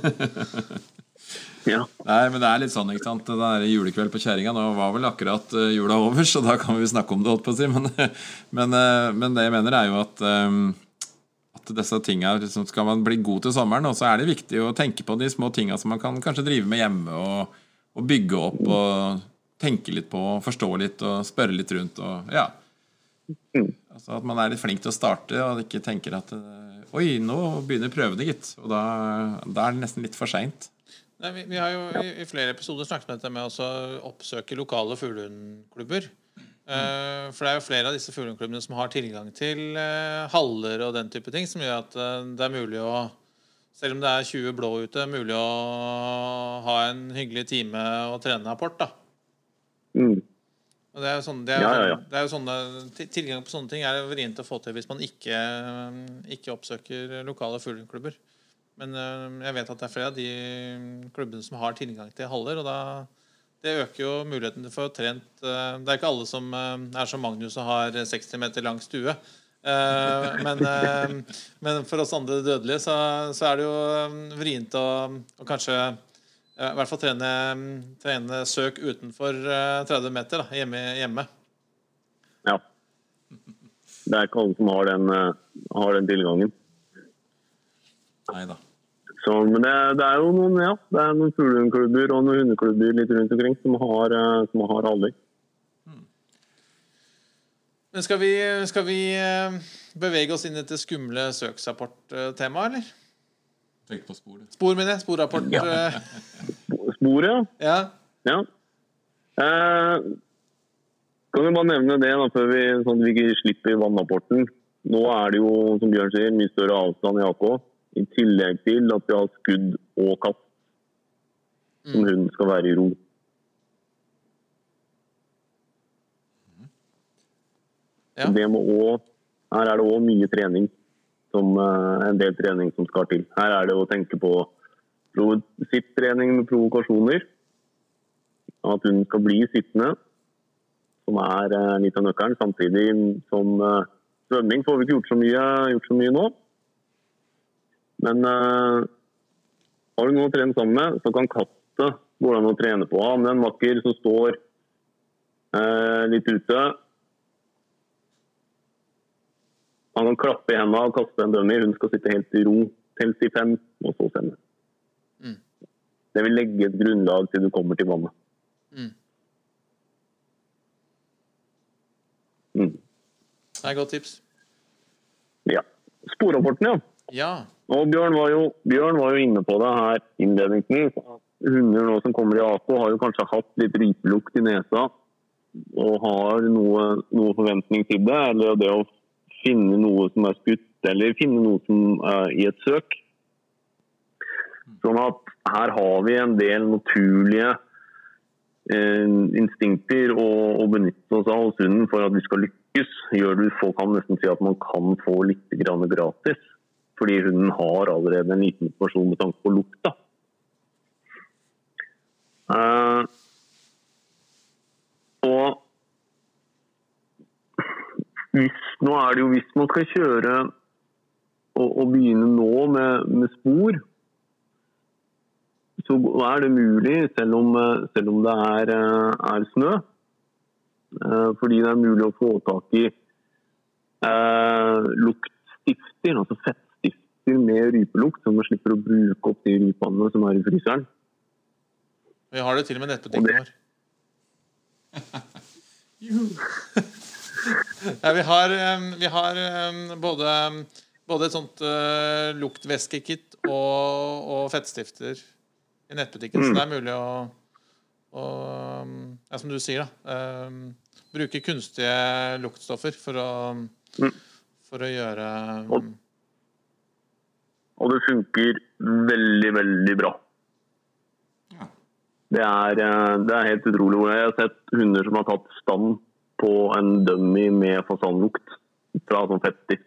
Ja. Nei, men det er litt sånn, ikke sant? Det er julekveld på Kjæringa. Nå var vel akkurat uh, jula over, så da kan vi snakke om det, holdt på å si. Men, men, uh, men det jeg mener er jo at, um, at disse tingene, liksom, skal man bli god til sommeren, og så er det viktig å tenke på de små tingene som man kan kanskje drive med hjemme, og, og bygge opp, og tenke litt på, forstå litt, og spørre litt rundt, og ja. Altså at man er litt flink til å starte, og ikke tenker at uh, oi, nå begynner prøvene, gitt. Og da, da er det nesten litt for sent. Nei, vi, vi har jo i, i flere episoder snakket med dette med å oppsøke lokale fuglehundklubber. Uh, for det er jo flere av disse fuglehundklubbene som har tilgang til uh, haller og den type ting, som gjør at uh, det er mulig å, selv om det er tjue blå ute, mulig å ha en hyggelig time og trene apport, da. Mm. Og det er jo sånne, det er jo, Ja, ja, ja. det er jo sånne, tilgang på sånne ting er jo vrient å få til hvis man ikke, ikke oppsøker lokale fuglehundklubber. Men uh, jeg vet at det er flere av de klubbene som har tilgang til haller, og da, det øker jo muligheten for å trent. Uh, det er ikke alle som uh, er som Magnus og har seksti meter lang stue. Uh, men, uh, men for oss andre dødelige så, så er det jo vrient å, å kanskje uh, i hvert fall trene, trene søk utenfor uh, tretti meter da, hjemme, hjemme. Ja. Det er ikke alle som har den, uh, har den tilgangen. Neida. Så, men det, det er jo noen, ja, det er noen fuglehundklubber og noen hundeklubber litt rundt omkring som har, uh, som har haller. Men skal vi, skal vi uh, bevege oss inn i dette skumle søksrapport-tema, eller? Tenk på sporet. Spor, mener jeg. Sporrapport. Ja. uh, Sporet, ja. ja. Eh, kan vi bare nevne det da, før vi, sånn at vi ikke slipper vannapporten. Nå er det jo, som Bjørn sier, mye større avstand i A K. I tillegg til at vi har skudd og katt som Mm. hunden skal være i ro. Ja. Det må også, her er det også mye trening, som, eh, en del trening som skal til. Her er det å tenke på provo- sitt-trening med provokasjoner, at hun skal bli sittende, som er eh, litt av nøkkelen, samtidig som eh, svømming får vi ikke gjort så mye, gjort så mye nå. Men eh, har du noe å trene sammen med, så kan katte hvordan å trene på. Ha med en makker som står eh, litt ute. Han kan klappe i hendene og kaste en dømme. Hun skal sitte helt i ro, telt i fem, og så sende. Mm. Det vil legge et grunnlag til du kommer til vannet. Mm. Mm. Det er et godt tips. Ja. Sporrapporten, ja. Ja. Og Bjørn var, jo, Bjørn var jo inne på det her innledningsvis. Hunder nå som kommer i A K har jo kanskje hatt litt rypelukt i nesa og har noe, noe forventning til det, eller det å finne noe som er skutt, eller finne noe som er i et søk. Sånn at her har vi en del naturlige instinkter å, å benytte oss av hos hunden for at vi skal lykkes. Gjør det, folk kan nesten si at man kan få litt grann gratis, fordi hunden har allerede en liten informasjon med tanke på lukta. Uh, og hvis, nå er det jo hvis man skal kjøre og, og begynne nå med, med spor, så er det mulig, selv om, selv om det er, er snø, uh, fordi det er mulig å få tak i uh, luktstifter, altså fettstifter med rypelukt, så man slipper å bruke opp de rypene som er i fryseren. Vi har det til og med nettbutikken vår. Ja, vi har, vi har både, både et sånt uh, luktvæskekit og, og fettstifter i nettbutikken, mm. så det er mulig å, å ja, som du sier da, uh, bruke kunstige luktstoffer for å, mm. for å gjøre um... og, og det funker veldig, veldig bra. Det er, det er helt utrolig. Jeg har sett hunder som har tatt stand på en dummy med fasanlukt fra sånn fettstift.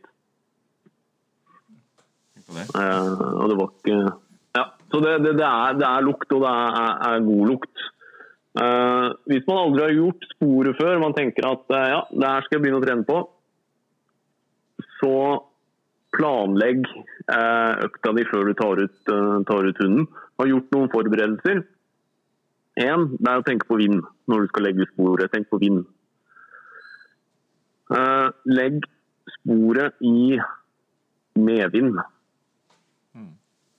Det. Uh, og det var ikke... Ja, så det, det, det, er, det er lukt, og det er, er god lukt. Uh, hvis man aldri har gjort sporet før, man tenker at uh, ja, det her skal jeg begynne å trene på, så planlegg uh, økta di før du tar ut, uh, tar ut hunden. Har gjort noen forberedelser. En, det er å tenke på vind når du skal legge sporet. Tenk på vind. Uh, legg sporet i medvind. Mm.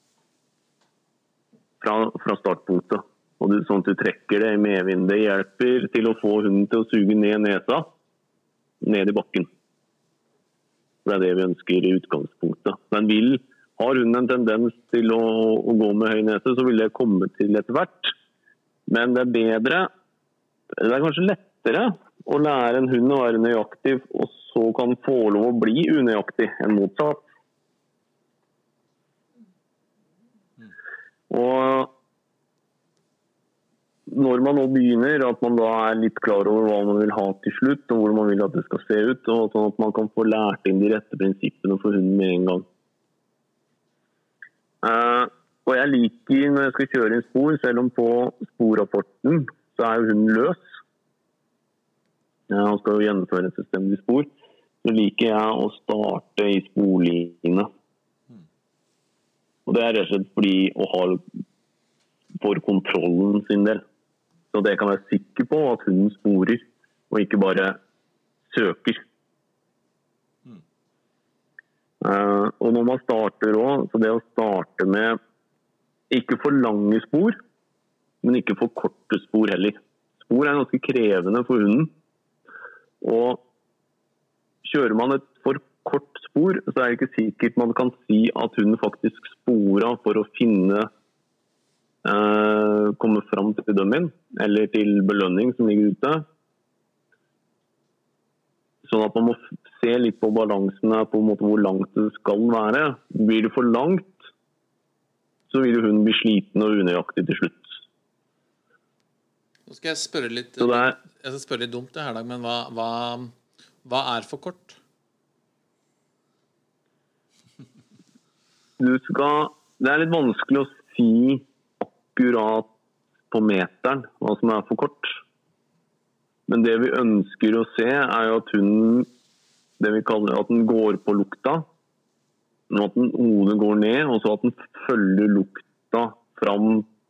Fra, fra startpunktet. Og du, sånn at du trekker det i medvind. Det hjelper til å få hunden til å suge ned nesa, ned i bakken. Det er det vi ønsker i utgangspunktet. Men vil, har hunden en tendens til å, å gå med høy nese, så vil det komme til etter hvert. Men det er bedre, det er kanskje lettere å lære en hund å være nøyaktig, og så kan få lov å bli unøyaktig enn motsatt. Og når man nå begynner, at man da er litt klar over hva man vil ha til slutt, og hvor man vil at det skal se ut, og sånn at man kan få lært inn de rette prinsippene for hunden med en gang. Uh, Og jeg liker når jeg skal kjøre inn spor, selv om på sporrapporten så er jo hunden løs. Ja, han skal jo gjennomføre et selvstendig spor. Så liker jeg å starte i sporlinene. Og det er rett og slett fordi å ha for kontrollen sin del. Så det kan være sikker på at hunden sporer, og ikke bare søker. Uh, og når man starter også, så det å starte med ikke for lange spor, men ikke for korte spor heller. Spor er ganske krevende for hunden. Og kjører man et for kort spor, så er det ikke sikkert man kan si at hunden faktisk sporer for å finne, eh, komme fram til dømmen, eller til belønning som ligger ute. Sånn at man må se litt på balansen her, på en måte hvor langt det skal være. Blir det for langt, så vil hun bli sliten og unøyaktig til slutt. Nå skal jeg spørre litt, er, jeg skal spørre litt dumt det her, Dag, men hva, hva, hva er for kort? Du skal, det er litt vanskelig å si akkurat på meteren hva som er for kort. Men det vi ønsker å se er jo at hun, det vi kaller at den går på lukta, at den hodet går ned, og så at den følger lukta fram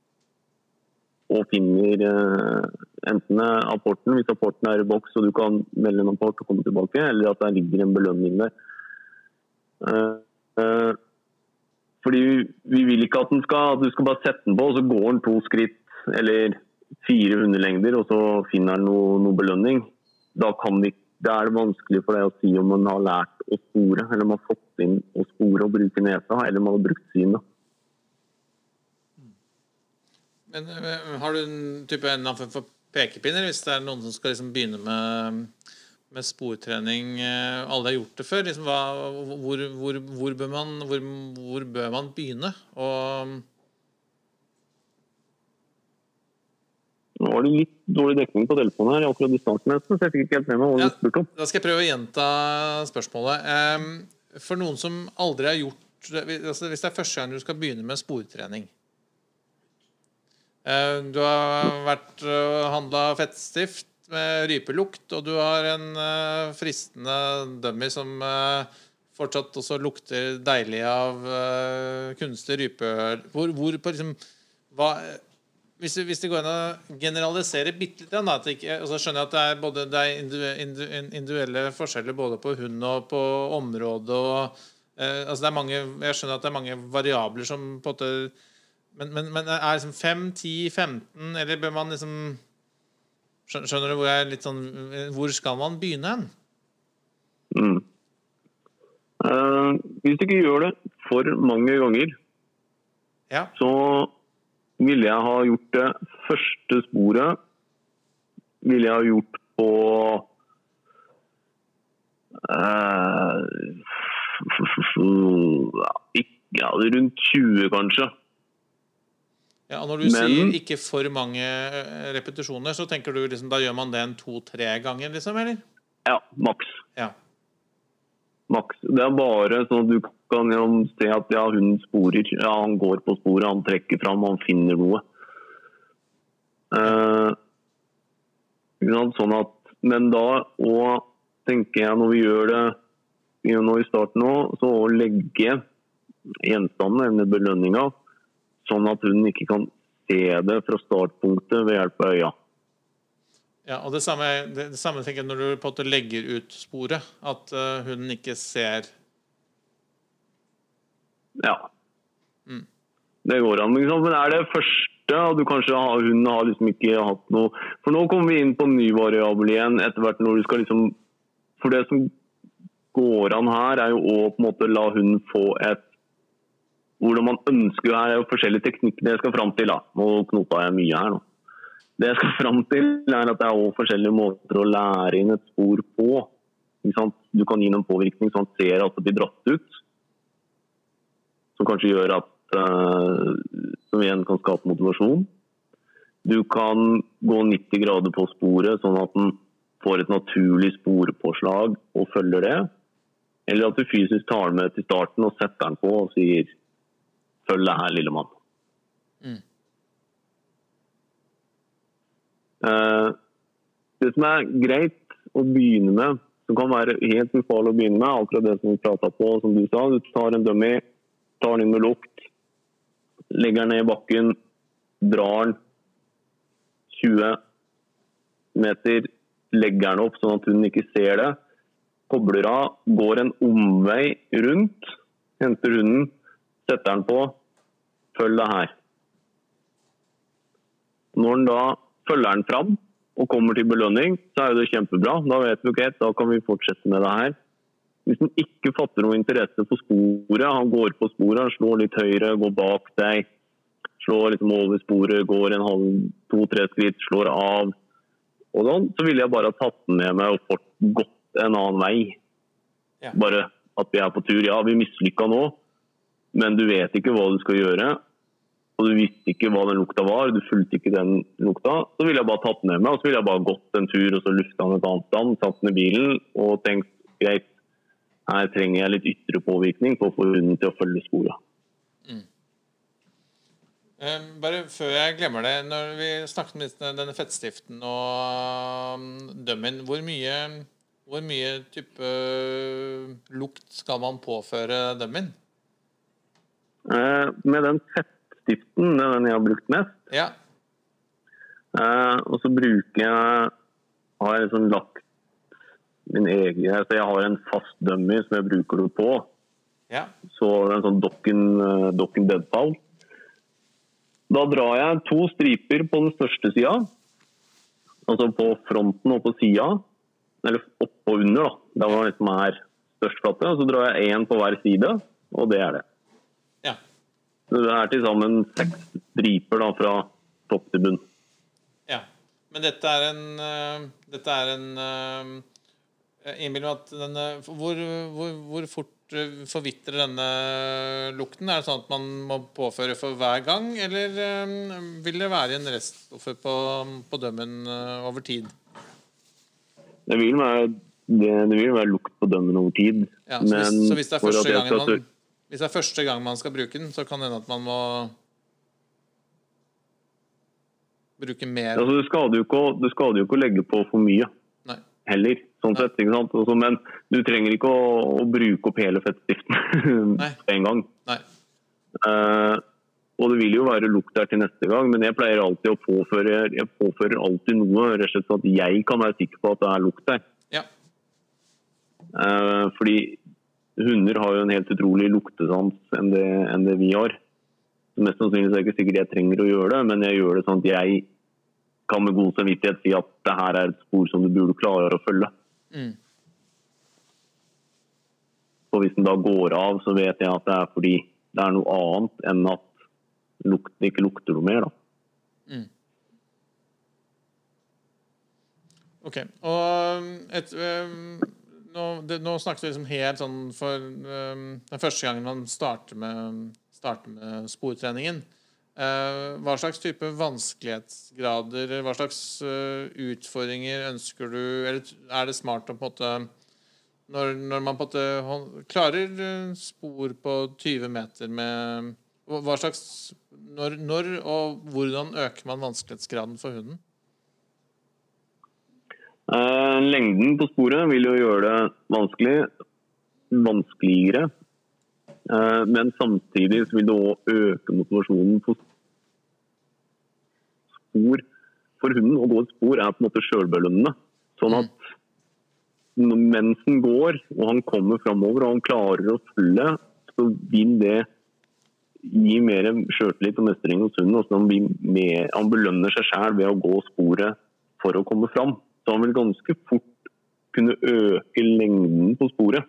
og finner eh, enten apporten, hvis apporten er i boks, så du kan melde en apport og komme tilbake, eller at det ligger en belønning der. Eh, eh, fordi vi vil ikke at den skal, at du skal bare sette den på, og så går den to skritt, eller fire hundelengder, og så finner den noe, noe belønning. Da kan vi Det er det vanskelig for deg å si om man har lært å spore, eller man har fått inn å spore og bruke nesa, eller man har brukt synet. Men har du en type en for pekepinner, hvis det er noen som skal liksom begynne med, med sportrening? Alle har gjort det før. Liksom, hva, hvor, hvor, hvor, bør man, hvor, hvor bør man begynne? Og Nå var det litt dårlig dekning på telefonen her, akkurat distansemessig, så jeg fikk ikke helt med meg hva Ja, du spurte om. da skal jeg prøve å gjenta spørsmålet. Ehm, For noen som aldri har gjort altså hvis det er første gang du skal begynne med sportrening, eh, du har vært og handlet fettstift med rypelukt, og du har en eh, fristende dummy som eh, fortsatt også lukter deilig av eh, kunstig rype. Hvor, hvor på liksom hva, hvis, det, hvis det går an å generalisere bitte litt, da, at det ikke, altså skjønner jeg at det er, både, det er indu, indu, individuelle forskjeller både på hund og på område og, eh, altså det er mange, jeg skjønner at det er mange variabler som på en måte, men, men, men er liksom fem, ti, femten, eller bør man liksom, skjønner du hvor jeg er litt sånn, hvor skal man begynne hen? Mm. Uh, hvis du ikke gjør det for mange ganger, Ja. så ville jeg ha gjort det første sporet, ville jeg ha gjort på uh, ja, rundt tjue kanskje. Ja, og når du Men- sier ikke for mange eh, repetisjoner, så tenker du liksom, da gjør man det en to-tre ganger, liksom, eller? Ja, maks. Ja. Maks. Det er bare sånn at du kan jo se at ja, hun sporer, ja, han går på sporet, han trekker fram, han finner noe. Uh, sånn at, men da, og tenker jeg når vi gjør det nå i starten nå, så å legge gjenstanden, denne belønningen, sånn at hun ikke kan se det fra startpunktet ved hjelp av øya. Ja, og det samme, det, det samme tenker jeg når du på en måte legger ut sporet, at uh, hunden ikke ser. Ja. Mm. Det går an, ikke sant? Men er det første, og du kanskje har, hun har liksom ikke hatt noe, for nå kommer vi inn på en ny variabel igjen, etter hvert når du skal liksom, for det som går an her er jo å på en måte la hunden få et, hvordan man ønsker, her er jo forskjellige teknikker det jeg skal frem til da, nå knota jeg mye her nå. Det jeg skal frem til er at det er også forskjellige måter å lære inn et spor på, ikke sant? Du kan gi noen påvirkning så han ser at det blir dratt ut, som kanskje gjør at uh, som igjen kan skape motivasjon. Du kan gå nitti grader på sporet, sånn at den får et naturlig sporpåslag og følger det. Eller at du fysisk tar med til starten og setter den på og sier «Følg det her, lille mann». Mm. Uh, det som er greit å begynne med, som kan være helt ufarlig å begynne med, akkurat det som vi pratet på, som du sa, du tar en dummy, tar den inn med lukt, legger den ned i bakken, drar den tjue meter, legger den opp sånn at hun ikke ser det, kobler av, går en omvei rundt, henter hunden, setter den på, følg det her. Når den da følger den fram og kommer til belønning, så er det kjempebra. Da vet vi ok, da kan vi fortsette med det her. Hvis den ikke fatter noe interesse for sporet, han går på sporet, han slår litt høyre, går bak deg, slår litt over sporet, går en halv, to-tre skritt, slår av, og sånn, så ville jeg bare ha tatt den med meg og fått gått en annen vei. Ja. Bare at vi er på tur. Ja, vi mislykket nå, men du vet ikke hva du skal gjøre, og du visste ikke hva den lukta var, du fulgte ikke den lukta, så ville jeg bare tatt den med meg, og så ville jeg bare gått en tur, og så luftet han et annet stand, satt den i bilen, og tenkt, greit, her trenger jeg litt ytre påvirkning på å få hunden til å følge sporet. Mm. Um, bare før jeg glemmer det, når vi snakket om denne fettstiften og um, dømmen, hvor mye, hvor mye type lukt skal man påføre dømmen? Eh, med den fettstiften, det er den jeg har brukt mest, Ja. eh, og så bruker jeg, har jeg sånn lagt min egen, så jeg har en fast dummy som jeg bruker det på, Ja. så det er en sånn dokken, uh, dokken deadfall. Da drar jeg to striper på den største siden, altså på fronten og på siden, eller opp og under da, der var det som er størst flatte, og så drar jeg en på hver side, og det er det. Ja. Så det er til sammen seks striper da, fra topp til bunn. Ja. Men dette er en, uh, dette er en, uh, jeg innbiller meg at denne, hvor, hvor, hvor fort forvitrer denne lukten? Er det sånn at man må påføre for hver gang, eller eh, vil det være en reststoffer på, på dømmen eh, over tid? Det vil være, det, det vil være lukt på dømmen over tid. Ja, så, hvis, så hvis, det er for at første jeg gangen skal- man, hvis det er første gang man skal bruke den, så kan det hende at man må bruke mer. Altså, du skader jo ikke, å- du skader jo ikke å legge på for mye Nei. heller, sånn sett, ikke sant? Altså, men du trenger ikke å, å bruke opp hele fettstiften Nei. en gang. Nei. Eh, og det vil jo være lukt der til neste gang, men jeg pleier alltid å påføre, jeg påfører alltid noe, rett og slett så at jeg kan være sikker på at det er lukt der. Ja. Eh, fordi hunder har jo en helt utrolig luktesans enn det, enn det vi har. Mest sannsynlig er det ikke sikkert jeg trenger å gjøre det, men jeg gjør det sånn at jeg kan med god samvittighet si at det her er et spor som du burde klare å følge. Mm. Og hvis den da går av, så vet jeg at det er fordi det er noe annet enn at lukten ikke lukter noe mer, da. Mm. Ok, og et, um, nå, det, nå snakket vi liksom helt sånn for um, den første gangen man starter med, starter med sportreningen. Uh, hva slags type vanskelighetsgrader, hva slags uh, utfordringer ønsker du, eller er det smart å på en måte, når, når man på en måte hå- klarer uh, spor på tyve meter med, hva slags, når, når og hvordan øker man vanskelighetsgraden for hunden? Eh, lengden på sporet vil jo gjøre det vanskelig, vanskeligere, eh, men samtidig så vil det også øke motivasjonen på spor for hunden. Å gå et spor er på en måte selvbelønnende, sånn at når- mens den går, og han kommer fremover, og han klarer å følge, så vil det gi mer selvtillit og mestring hos hunden, og så han, blir mer, han belønner seg selv ved å gå sporet for å komme fram. Så han vil ganske fort kunne øke lengden på sporet.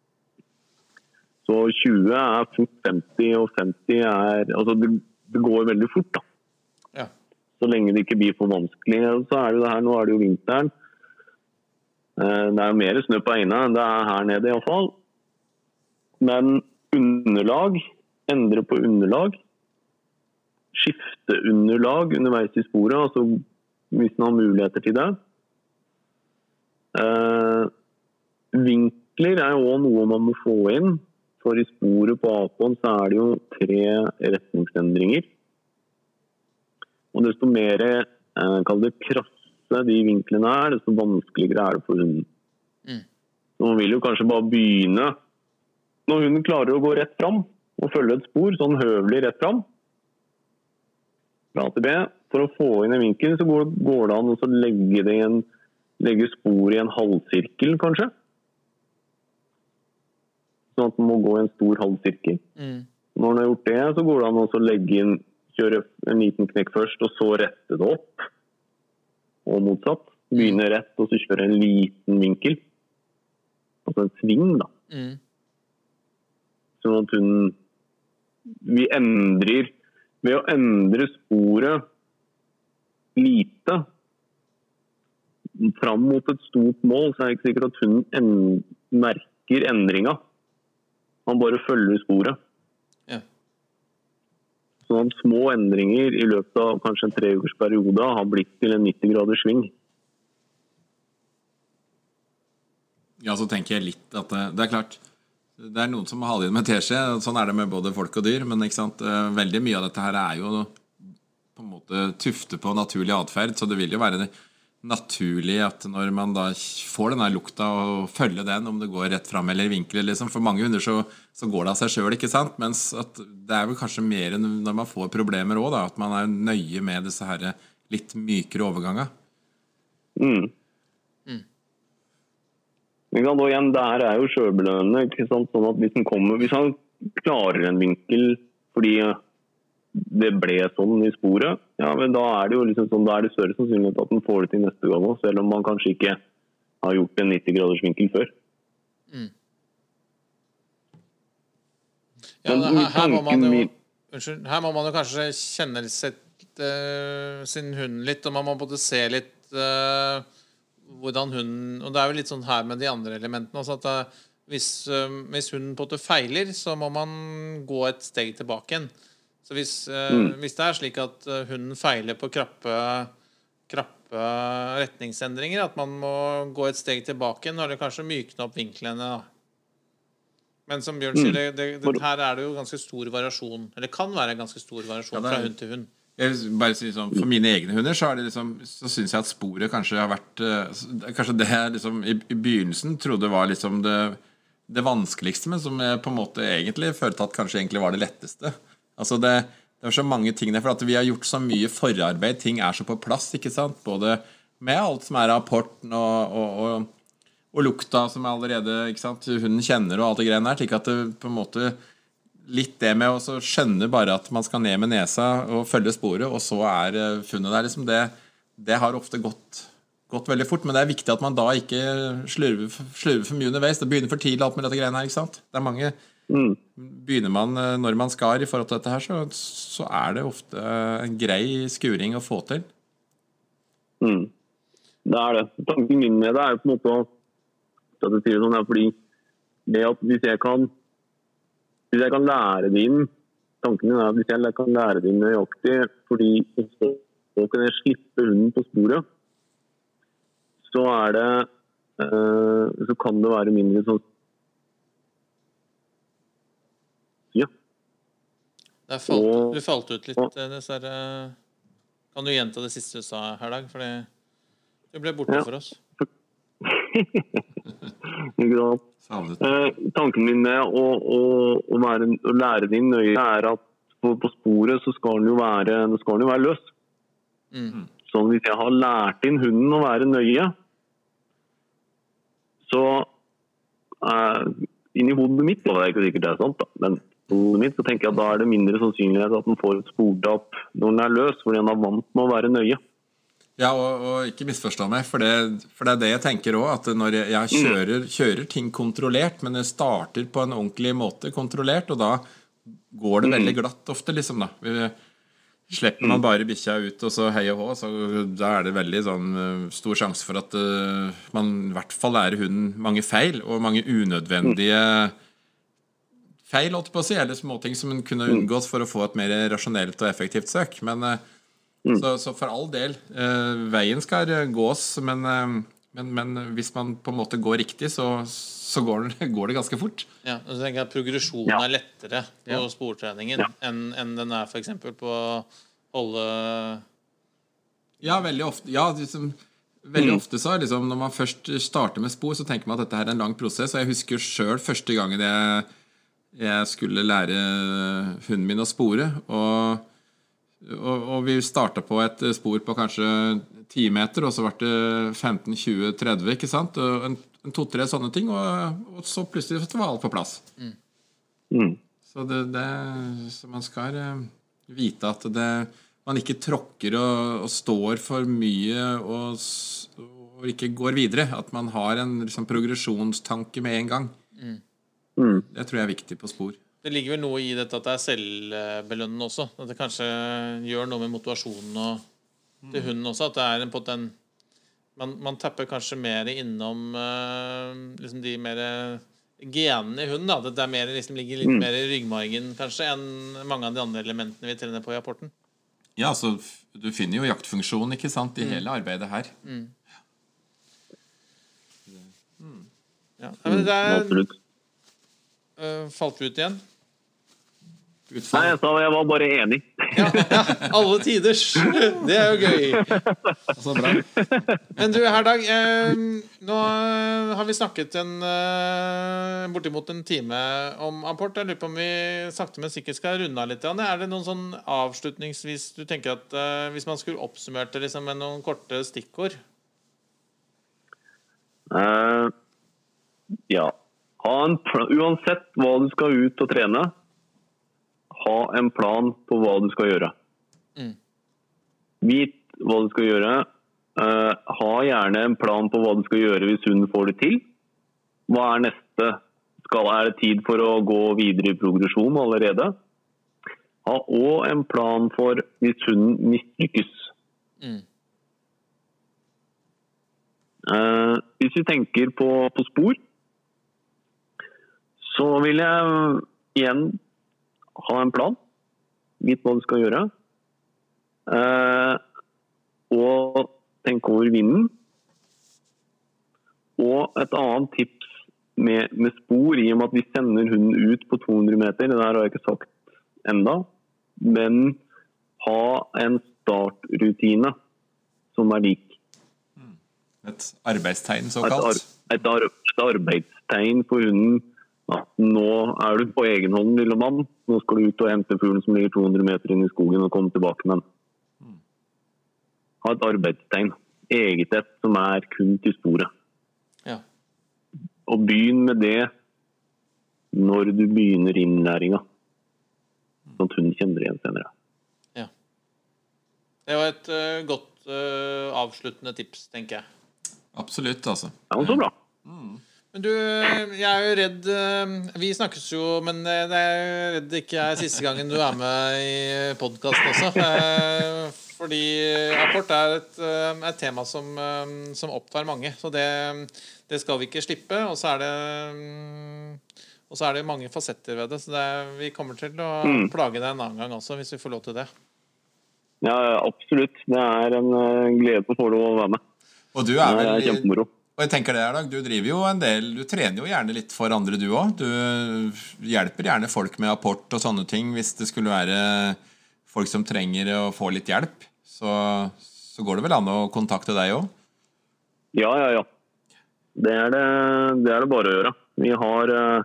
Så tjue er fort femti, og femti er... Altså det, det går veldig fort, da. Ja. Så lenge det ikke blir for vanskelig. Så er det det her, nå er det jo vinteren. Eh, Det er jo mer snø på Eina enn det er her nede i hvert fall. Men underlag, endre på underlag, skifte underlag underveis i sporet, altså hvis man har muligheter til det. Eh, vinkler er jo også noe man må få inn, for i sporet på Apon så er det jo tre retningsendringer. Og desto mer eh, kall det krasse de vinklene er, desto vanskeligere er det for hunden. Mm. Så man vil jo kanskje bare begynne når hunden klarer å gå rett fram og følge et spor, sånn høvelig rett fram. Fra A til B. For å få inn en vinkel så går, går det an å så legge det i en legge spor i en halvsirkel, kanskje. Sånn at man må gå i en stor halvsirkel. Mm. Når man har gjort det, så går det an å så legge inn, kjøre en liten knekk først, og så rette det opp. Og motsatt. Begynne rett, og så kjøre en liten vinkel. Altså en sving, da. Mm. Sånn at hun... Vi endrer... Ved å endre sporet lite fram mot et stort mål, så er det ikke sikkert at hun en merker endringa. Han bare følger sporet. Ja. Sånn at små endringer i løpet av kanskje en tre ukers periode har blitt til en nitti graders sving. Ja, så tenker jeg litt at det, det er klart, det er noen som har det inn med teskje, sånn er det med både folk og dyr, men ikke sant, veldig mye av dette her er jo på en måte tufte på naturlig atferd, så det vil jo være naturlig at når man da får denne lukta og følger den, om det går rett frem eller i vinkel, liksom, for mange hunder så, så går det av seg selv, ikke sant, mens at det er vel kanskje mer enn når man får problemer også da, at man er nøye med disse her litt mykere overganger. Mm. Men da igjen, det her er jo selvbelønnende, ikke sant? Sånn at hvis han kommer, hvis han klarer en vinkel fordi det ble sånn i sporet, ja, men da er det jo liksom sånn, da er det større sannsynlighet at han får det til neste gang også, selv om man kanskje ikke har gjort en nitti graders vinkel før. Mm. Ja, her, her, må man jo, unnskyld, her må man jo kanskje kjenne sitt, uh, sin hund litt, og man må både se litt uh, hvordan hunden, og det er jo litt sånn her med de andre elementene også, at uh, hvis, øh, hvis hunden på en måte feiler, så må man gå et steg tilbake igjen. Så hvis, øh, Mm. hvis det er slik at øh, hunden feiler på krappe, krappe retningsendringer, at man må gå et steg tilbake igjen, når det kanskje mykner opp vinklene. Da. Men som Bjørn sier, det, det, det, her er det jo ganske stor variasjon, eller kan være ganske stor variasjon Ja, det er- fra hund til hund. Jeg vil bare si sånn, for mine egne hunder så, er det liksom, så synes jeg at sporet kanskje har vært eh, kanskje det jeg liksom, i, i begynnelsen trodde var liksom det, det vanskeligste, men som jeg på en måte egentlig følte at kanskje egentlig var det letteste. Altså det, det er så mange ting der, for at vi har gjort så mye forarbeid, ting er så på plass, ikke sant? Både med alt som er rapporten og, og, og, og lukta som er allerede, ikke sant? Hunden kjenner og alt det greiene her, slik at det på en måte litt det med å så skjønne bare at man skal ned med nesa og følge sporet, og så er eh, funnet der liksom det, det har ofte gått, gått veldig fort, men det er viktig at man da ikke slurver, slurver for mye underveis. Det begynner for tidlig alt med dette greiene her, ikke sant? Det er mange, Mm. begynner man eh, når man skal i forhold til dette her, så, så er det ofte en grei skuring å få til. Mm. Det er det. Tanken min med det er jo på en måte å at det sier sånn er fordi det at hvis jeg kan hvis jeg kan lære det inn tanken min er at hvis jeg kan lære det inn nøyaktig fordi så, så kan jeg slippe hunden på sporet så er det eh, så kan det være mindre sånn ja Det er falt, Og- du falt ut litt, og- eh, dessverre. Kan du gjenta det siste du sa her, Dag? For du ble borte Ja. for oss. ikke sant? Savnet. Eh, tanken min med å, å, å, være, å lære din nøye er at på, på sporet så skal den jo være, det skal den jo være løs. Mm. Så hvis jeg har lært inn hunden å være nøye, så eh, inni hodet mitt, og det er ikke sikkert det er sant da, men i hodet mitt så tenker jeg at da er det mindre sannsynlighet at den får et sportap når den er løs, fordi den er vant med å være nøye. Ja, og, og ikke misforstå meg, for det, for det er det jeg tenker også, at når jeg, jeg kjører, kjører ting kontrollert, men det starter på en ordentlig måte kontrollert, og da går det veldig glatt ofte, liksom da. Vi, slipper man bare bikkja ut, og så hei og hå, så da er det veldig sånn uh, stor sjanse for at uh, man i hvert fall lærer hunden mange feil, og mange unødvendige feil, holdt på å si, eller småting som man kunne unngått for å få et mer rasjonelt og effektivt søk, men uh, Mm. Så, så for all del, eh, veien skal gås, men, eh, men, men hvis man på en måte går riktig, så, så går, det, går det ganske fort. Ja, og så tenker jeg at progresjonen Ja. er lettere på Ja. sportreningen Ja. enn, enn den er for eksempel på å holde Ja, veldig ofte, ja, liksom, veldig Mm. ofte så er liksom, når man først starter med spor, så tenker man at dette her er en lang prosess, og jeg husker selv første gangen jeg, jeg skulle lære hunden min å spore, og Og, og vi startet på et spor på kanskje ti meter, og så var det femten, tjue, tretti, ikke sant? Og en, en to-tre sånne ting, og, og så plutselig var alt på plass. Mm. Mm. Så, det, det, så man skal eh, vite at det, man ikke tråkker og, og står for mye og, s- og ikke går videre. At man har en liksom, progresjonstanke med en gang. Mm. Mm. Det tror jeg er viktig på spor. Det ligger vel noe i dette at det er selvbelønnende også. At det kanskje gjør noe med motivasjonen og, til hunden også. At det er en på den man, man tapper kanskje mer innom uh, liksom de mer genene i hunden. Da. Det er mer, liksom, ligger litt Mm. mer i ryggmargen kanskje enn mange av de andre elementene vi trener på i rapporten. Ja, så f- du finner jo jaktfunksjon, ikke sant, i hele arbeidet her. Mm. Ja. Ja, men det er, Absolutt. uh, falt vi ut igjen? Nei, Utfall. jeg sa jeg var bare enig. Ja, ja, alle tiders. Det er jo gøy. Så bra. Men du, Herdag, eh, nå har vi snakket en, eh, bortimot en time om apport. Jeg lurer på om vi sakte, men sikkert skal runde av litt. Er det noen sånn avslutningsvis du tenker at eh, hvis man skulle oppsummert det liksom, med noen korte stikkord? Eh, ja. Ha en pl- Uansett hva du skal ut og trene, ha en plan på hva du skal gjøre. Mm. Vit hva du skal gjøre. Eh, ha gjerne en plan på hva du skal gjøre hvis hunden får det til. Hva er neste? Skal, er det tid for å gå videre i progresjon allerede? Ha også en plan for hvis hunden mislykkes. Mm. Eh, hvis vi tenker på, på spor, så vil jeg igjen ha en plan. Vite hva du skal gjøre. Eh, og tenke over vinden. Og et annet tips med, med spor, i og med at vi sender hunden ut på to hundre meter, det der har jeg ikke sagt enda, men ha en startrutine som er lik. Et arbeidstegn, Et, såkalt. ar et, ar et arbeidstegn for hunden. Ja, nå er du på egen hånd, lille mann. Nå skal du ut og hente fuglen som ligger to hundre meter inn i skogen og komme tilbake med den. Ha et arbeidstegn. Eget et som er kun til sporet. Ja. Og begynn med det når du begynner innlæringa. Sånn at hunden kjenner det igjen senere. Ja. Det var et uh, godt uh, avsluttende tips, tenker jeg. Absolutt, altså. Ja, men så bra. Men du, jeg er jo redd uh, vi snakkes jo, men uh, det er jo redd ikke er siste gangen du er med i podcasten også. Uh, fordi apport er et, uh, et tema som, uh, som opptar mange. Så det, det skal vi ikke slippe. Og så er det... Um, Og så er det mange fasetter ved det, så det er, vi kommer til å Mm. plage deg en annen gang også, hvis vi får lov til det. Ja, absolutt. Det er en uh, glede å få lov å være med. Og du Det er er vel... kjempemoro. Og jeg tenker det her, Dag, du driver jo en del, du trener jo gjerne litt for andre du også. Du hjelper gjerne folk med apport og sånne ting. Hvis det skulle være folk som trenger å få litt hjelp, så, så går det vel an å kontakte deg også? Ja, ja, ja. Det er det, det er det bare å gjøre. Vi har... Uh,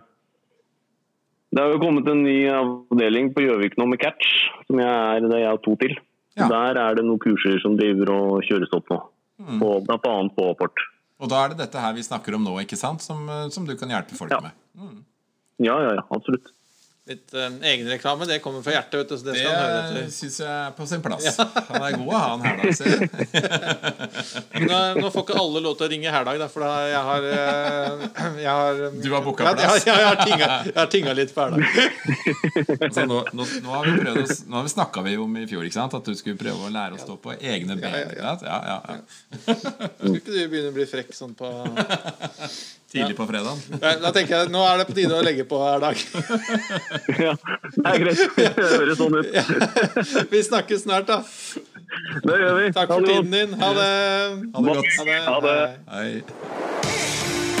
det har jo kommet en ny avdeling på Gjøvik nå med catch, som jeg er, det er jeg to til. Ja. Der er det noen kurser som driver og kjøres opp nå. Mm. På, blant annet på apport. Og da er det dette her vi snakker om nå, ikke sant? Som, som du kan hjelpe folk Ja. med. Mm. Ja, ja, ja, absolutt. Litt uh, egenreklame, det kommer fra hjertet, vet du, så det skal han høre Det etter. synes jeg er på sin plass. Han er god å ha han her, da, ser jeg. Nå, nå får ikke alle lov til å ringe Herdag, da, for da jeg har, uh, jeg har Du har booket ja, plass. Ja, ja, jeg har tinga, jeg har tinga litt på Herdag. Altså, nå, nå, nå har vi prøvd oss, nå har vi snakket vi om i fjor, ikke sant? At du skulle prøve å lære å stå på egne ben. Ja, ja, Ja, ja, ja. Skal ikke du begynne å bli frekk sånn på... Tidlig på fredagen. Ja, da tenker jeg, nå er det på tide å legge på Herdag. Ja, det er greit. Det høres sånn ut. Ja. Vi snakkes snart, da. Det gjør vi. Takk Ha for det tiden din. Ha det. Ha det godt. Ha det. Ha det. Hei. Hei.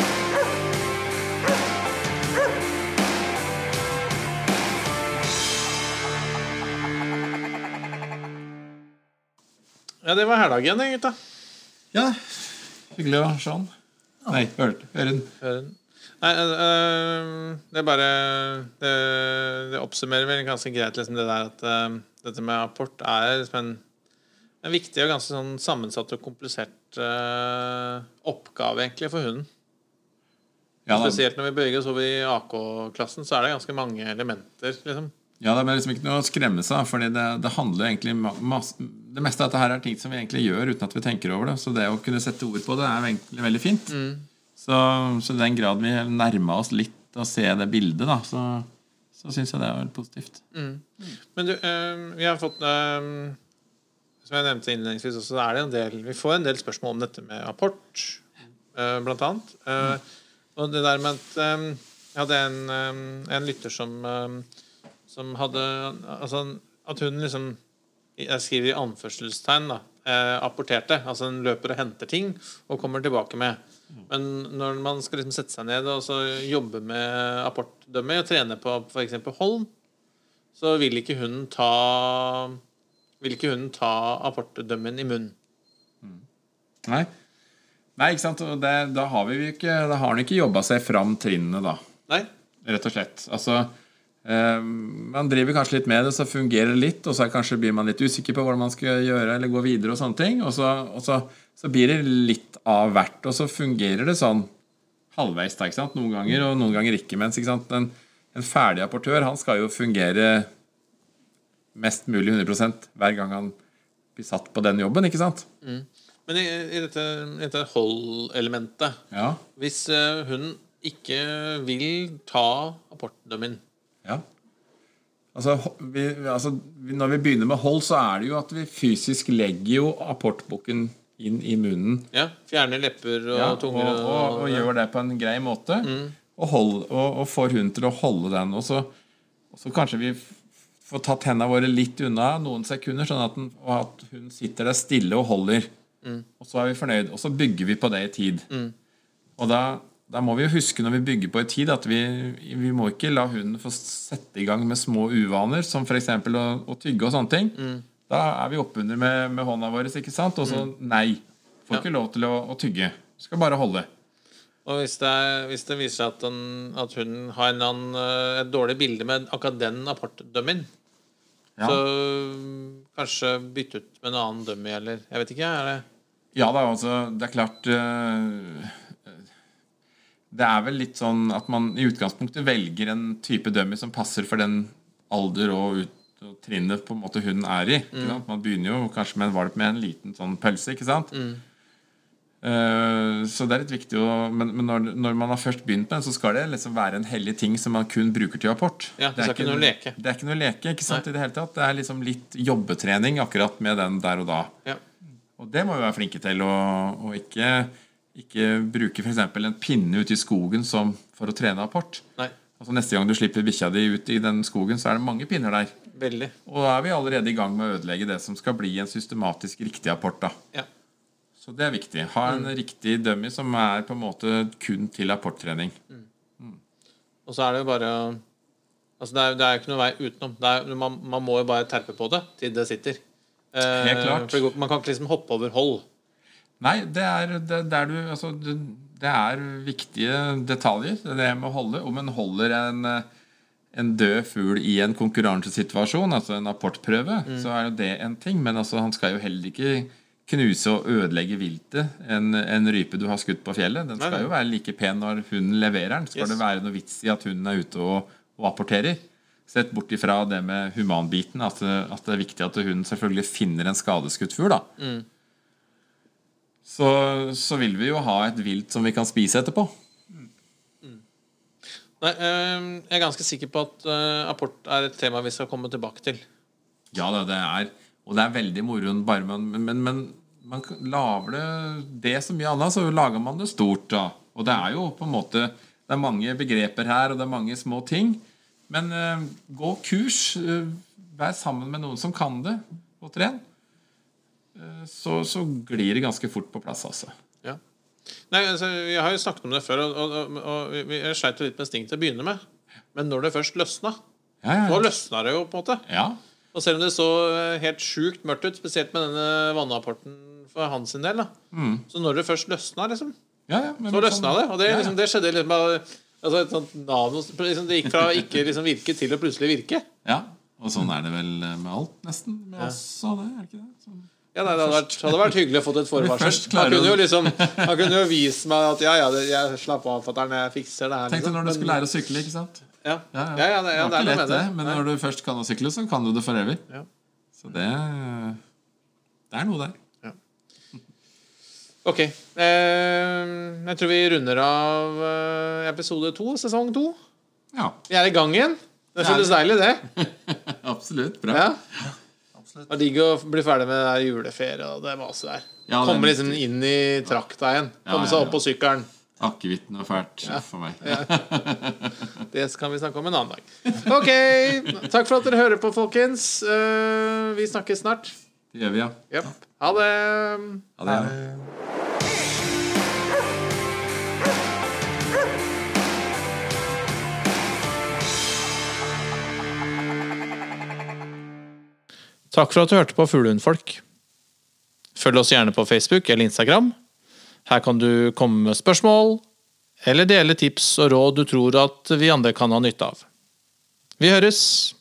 Ja, det var Herdagen, gutta. Ja, hyggelig å se han. Nei, hør, hør den. Hører den. Nei, øh, det er bare det, det oppsummerer vel ganske greit liksom det der at øh, dette med apport er liksom en, en viktig og ganske sånn sammensatt og komplisert øh, oppgave egentlig for hunden. Ja, da, Spesielt når vi beveger oss over i A K-klassen, så er det ganske mange elementer liksom. ja, det er liksom ikke noe å skremme seg, fordi det, det handler egentlig masse, det meste av dette her er ting som vi egentlig gjør uten at vi tenker over det, så det å kunne sette ord på det er egentlig veldig fint. Mm. Så, så i den grad vi nærmer oss litt og ser det bildet, da, så, så synes jeg det er veldig positivt. Mm. Men du, øh, vi har fått øh, som jeg nevnte innledningsvis også, så er det en del, vi får en del spørsmål om dette med apport øh, blant annet øh, og det der med at øh, jeg hadde en, øh, en lytter som øh, som hadde altså, at hun liksom jeg skriver i anførselstegn da eh, apporterte, altså hun løper og henter ting og kommer tilbake med. Men når man skal liksom sette seg ned og så jobbe med apportdømme og trene på for eksempel hold, så vil ikke hun ta vil ikke hun ta apportdømmen i munnen. Nei, Nei ikke sant, og det, da har vi jo ikke, da har han ikke jobbet seg fram trinnene da, Nei? rett og slett. Altså, eh, man driver kanskje litt med det, så fungerer det litt, og så kanskje blir man litt usikker på hva man skal gjøre, eller gå videre og sånne ting, og så, og så, så blir det litt av hvert, og så fungerer det sånn halvveis da, ikke sant, noen ganger, og noen ganger ikke, mens ikke sant, en, en ferdig apportør, han skal jo fungere mest mulig hundre prosent hver gang han blir satt på den jobben, ikke sant? Mm. Men i, i dette, dette hold-elementet, Ja, hvis uh, hun ikke vil ta apportdømmen, ja. Altså, vi, altså, når vi begynner med hold, så er det jo at vi fysisk legger jo apportboken inn i munnen. ja, fjerne lepper og Ja, tunger og, og, og gjør det på en grei måte. Mm. og, hold, og, og får hunden til å holde den. Og så, og så kanskje vi får tatt hendene våre litt unna noen sekunder, sånn at, den, og at hun sitter der stille og holder. Mm. Og så er vi fornøyd, og så bygger vi på det i tid. Mm. Og da, da må vi jo huske når vi bygger på i tid, at vi, vi må ikke la hunden få sette i gang med små uvaner, som for eksempel å, å tygge og sånne ting. Mm. Da er vi oppunder med, med hånda vår, ikke sant? Og så mm. nei, får ja. Ikke lov til å, å tygge. Vi skal bare holde. Og hvis det, hvis det viser seg at, den, at hun har en annen, et dårlig bilde med akkurat den apportdømmen, ja. Så kanskje bytte ut med en annen dømme, eller jeg vet ikke, er det? Ja da, altså, det er klart det er vel litt sånn at man i utgangspunktet velger en type dømme som passer for den alder og, ut, og trinnet på en måte hunden er i. Mm. Man begynner jo kanskje med en valp med en liten sånn pølse, ikke sant? Mm. Uh, så det er litt viktig å, men, men når, når man har først begynt med den, så skal det liksom være en hellig ting som man kun bruker til apport. Ja, det, det er ikke noe leke. Det er ikke noe leke, ikke sant? Nei. I det hele tatt. Det er liksom litt jobbetrening akkurat med den der og da. Ja. Og det må vi være flinke til, og, og ikke, ikke bruke for eksempel en pinne ute i skogen som, for å trene apport. Nei. Altså neste gang du slipper bikkja di ut i den skogen, så er det mange pinner der. Veldig. Og da er vi allerede i gang med å ødelegge det som skal bli en systematisk riktig apport da. Ja. Så det er viktig. Ha en mm. riktig dummy som er på en måte kun til apporttrening. Mm. Mm. Og så er det jo bare altså det er, det er ikke noe vei utenom. Det er, man, man må jo bare terpe på det til det sitter. Helt eh, klart. For man kan ikke liksom hoppe over hold. Nei, det er, det, det er, du, altså, det, det er viktige detaljer. Det med å holde. Om en holder en, en død fugl i en konkurransesituasjon, altså en apportprøve, mm. så er jo det en ting. Men altså, han skal jo heller ikke knuse og ødelegge viltet en, en rype du har skutt på fjellet. Den skal jo være like pen når hunden leverer den. Skal yes. det være noe vits i at hunden er ute og, og apporterer. Sett bort ifra det med humanbiten, at, at det er viktig at hunden selvfølgelig finner en skadeskutt fugl da. Mm. Så, så vil vi jo ha et vilt som vi kan spise etterpå. Mm. Mm. Nei, jeg er ganske sikker på at apport er et tema vi skal komme tilbake til. Ja, det er. Og det er veldig moro, bare man, men, men man lager det, det så mye annet, så lager man det stort da. Og det er jo på en måte, det er mange begreper her, og det er mange små ting. Men uh, gå kurs, uh, vær sammen med noen som kan det, og tren. Uh, så, så glir det ganske fort på plass, altså. Ja. Nei, altså, jeg har jo snakket om det før, og, og, og jeg sleit jo litt med sting til å begynne med. Men når det først løsnet, ja, ja, ja. Så løsner det jo på en måte. Ja. Og selv om det så helt sjukt mørkt ut, spesielt med denne vannapporten for hans sin del da. Mm. Så når det først løsnet liksom, ja, ja, så løsnet det. Og det, liksom, det skjedde liksom altså et sånt navn, liksom, det gikk fra ikke liksom, virke til å plutselig virke. Ja, og sånn er det vel med alt nesten. Med ja. Oss og det, er det ikke det? Sånn. Ja, nei, det hadde vært, hadde vært hyggelig å få et forvarsel. Han kunne jo liksom Han kunne jo vise meg at ja, ja, det, jeg slapp av for at jeg fikser det her. Tenk deg når du skulle lære å sykle, ikke sant? Ja, ja, ja, ja, det, ja det, det er noe med det. Men når du først kan å sykle, så kan du det for evig. Ja. Så det det er noe der. Ja. Ok. Eh, jeg tror vi runder av episode to, sesong to. Ja. Vi er i gang igjen. Det føles deilig, det. Absolutt, bra. Ja. Det er digg å bli ferdig med det juleferie og det masse der. Ja, komme liksom inn i trakta igjen. Komme seg opp på sykkelen. Akkevitten og fælt ja. For meg. Ja. Det kan vi snakke om en annen dag. Ok, takk for at dere hører på, folkens. uh, Vi snakkes snart. Det gjør vi, ja. Yep. Ha det. Ha det, ja. Takk for at du hørte på Fuglehundfolk. Følg oss gjerne på Facebook eller Instagram. Her kan du komme med spørsmål, eller dele tips og råd du tror at vi andre kan ha nytte av. Vi høres!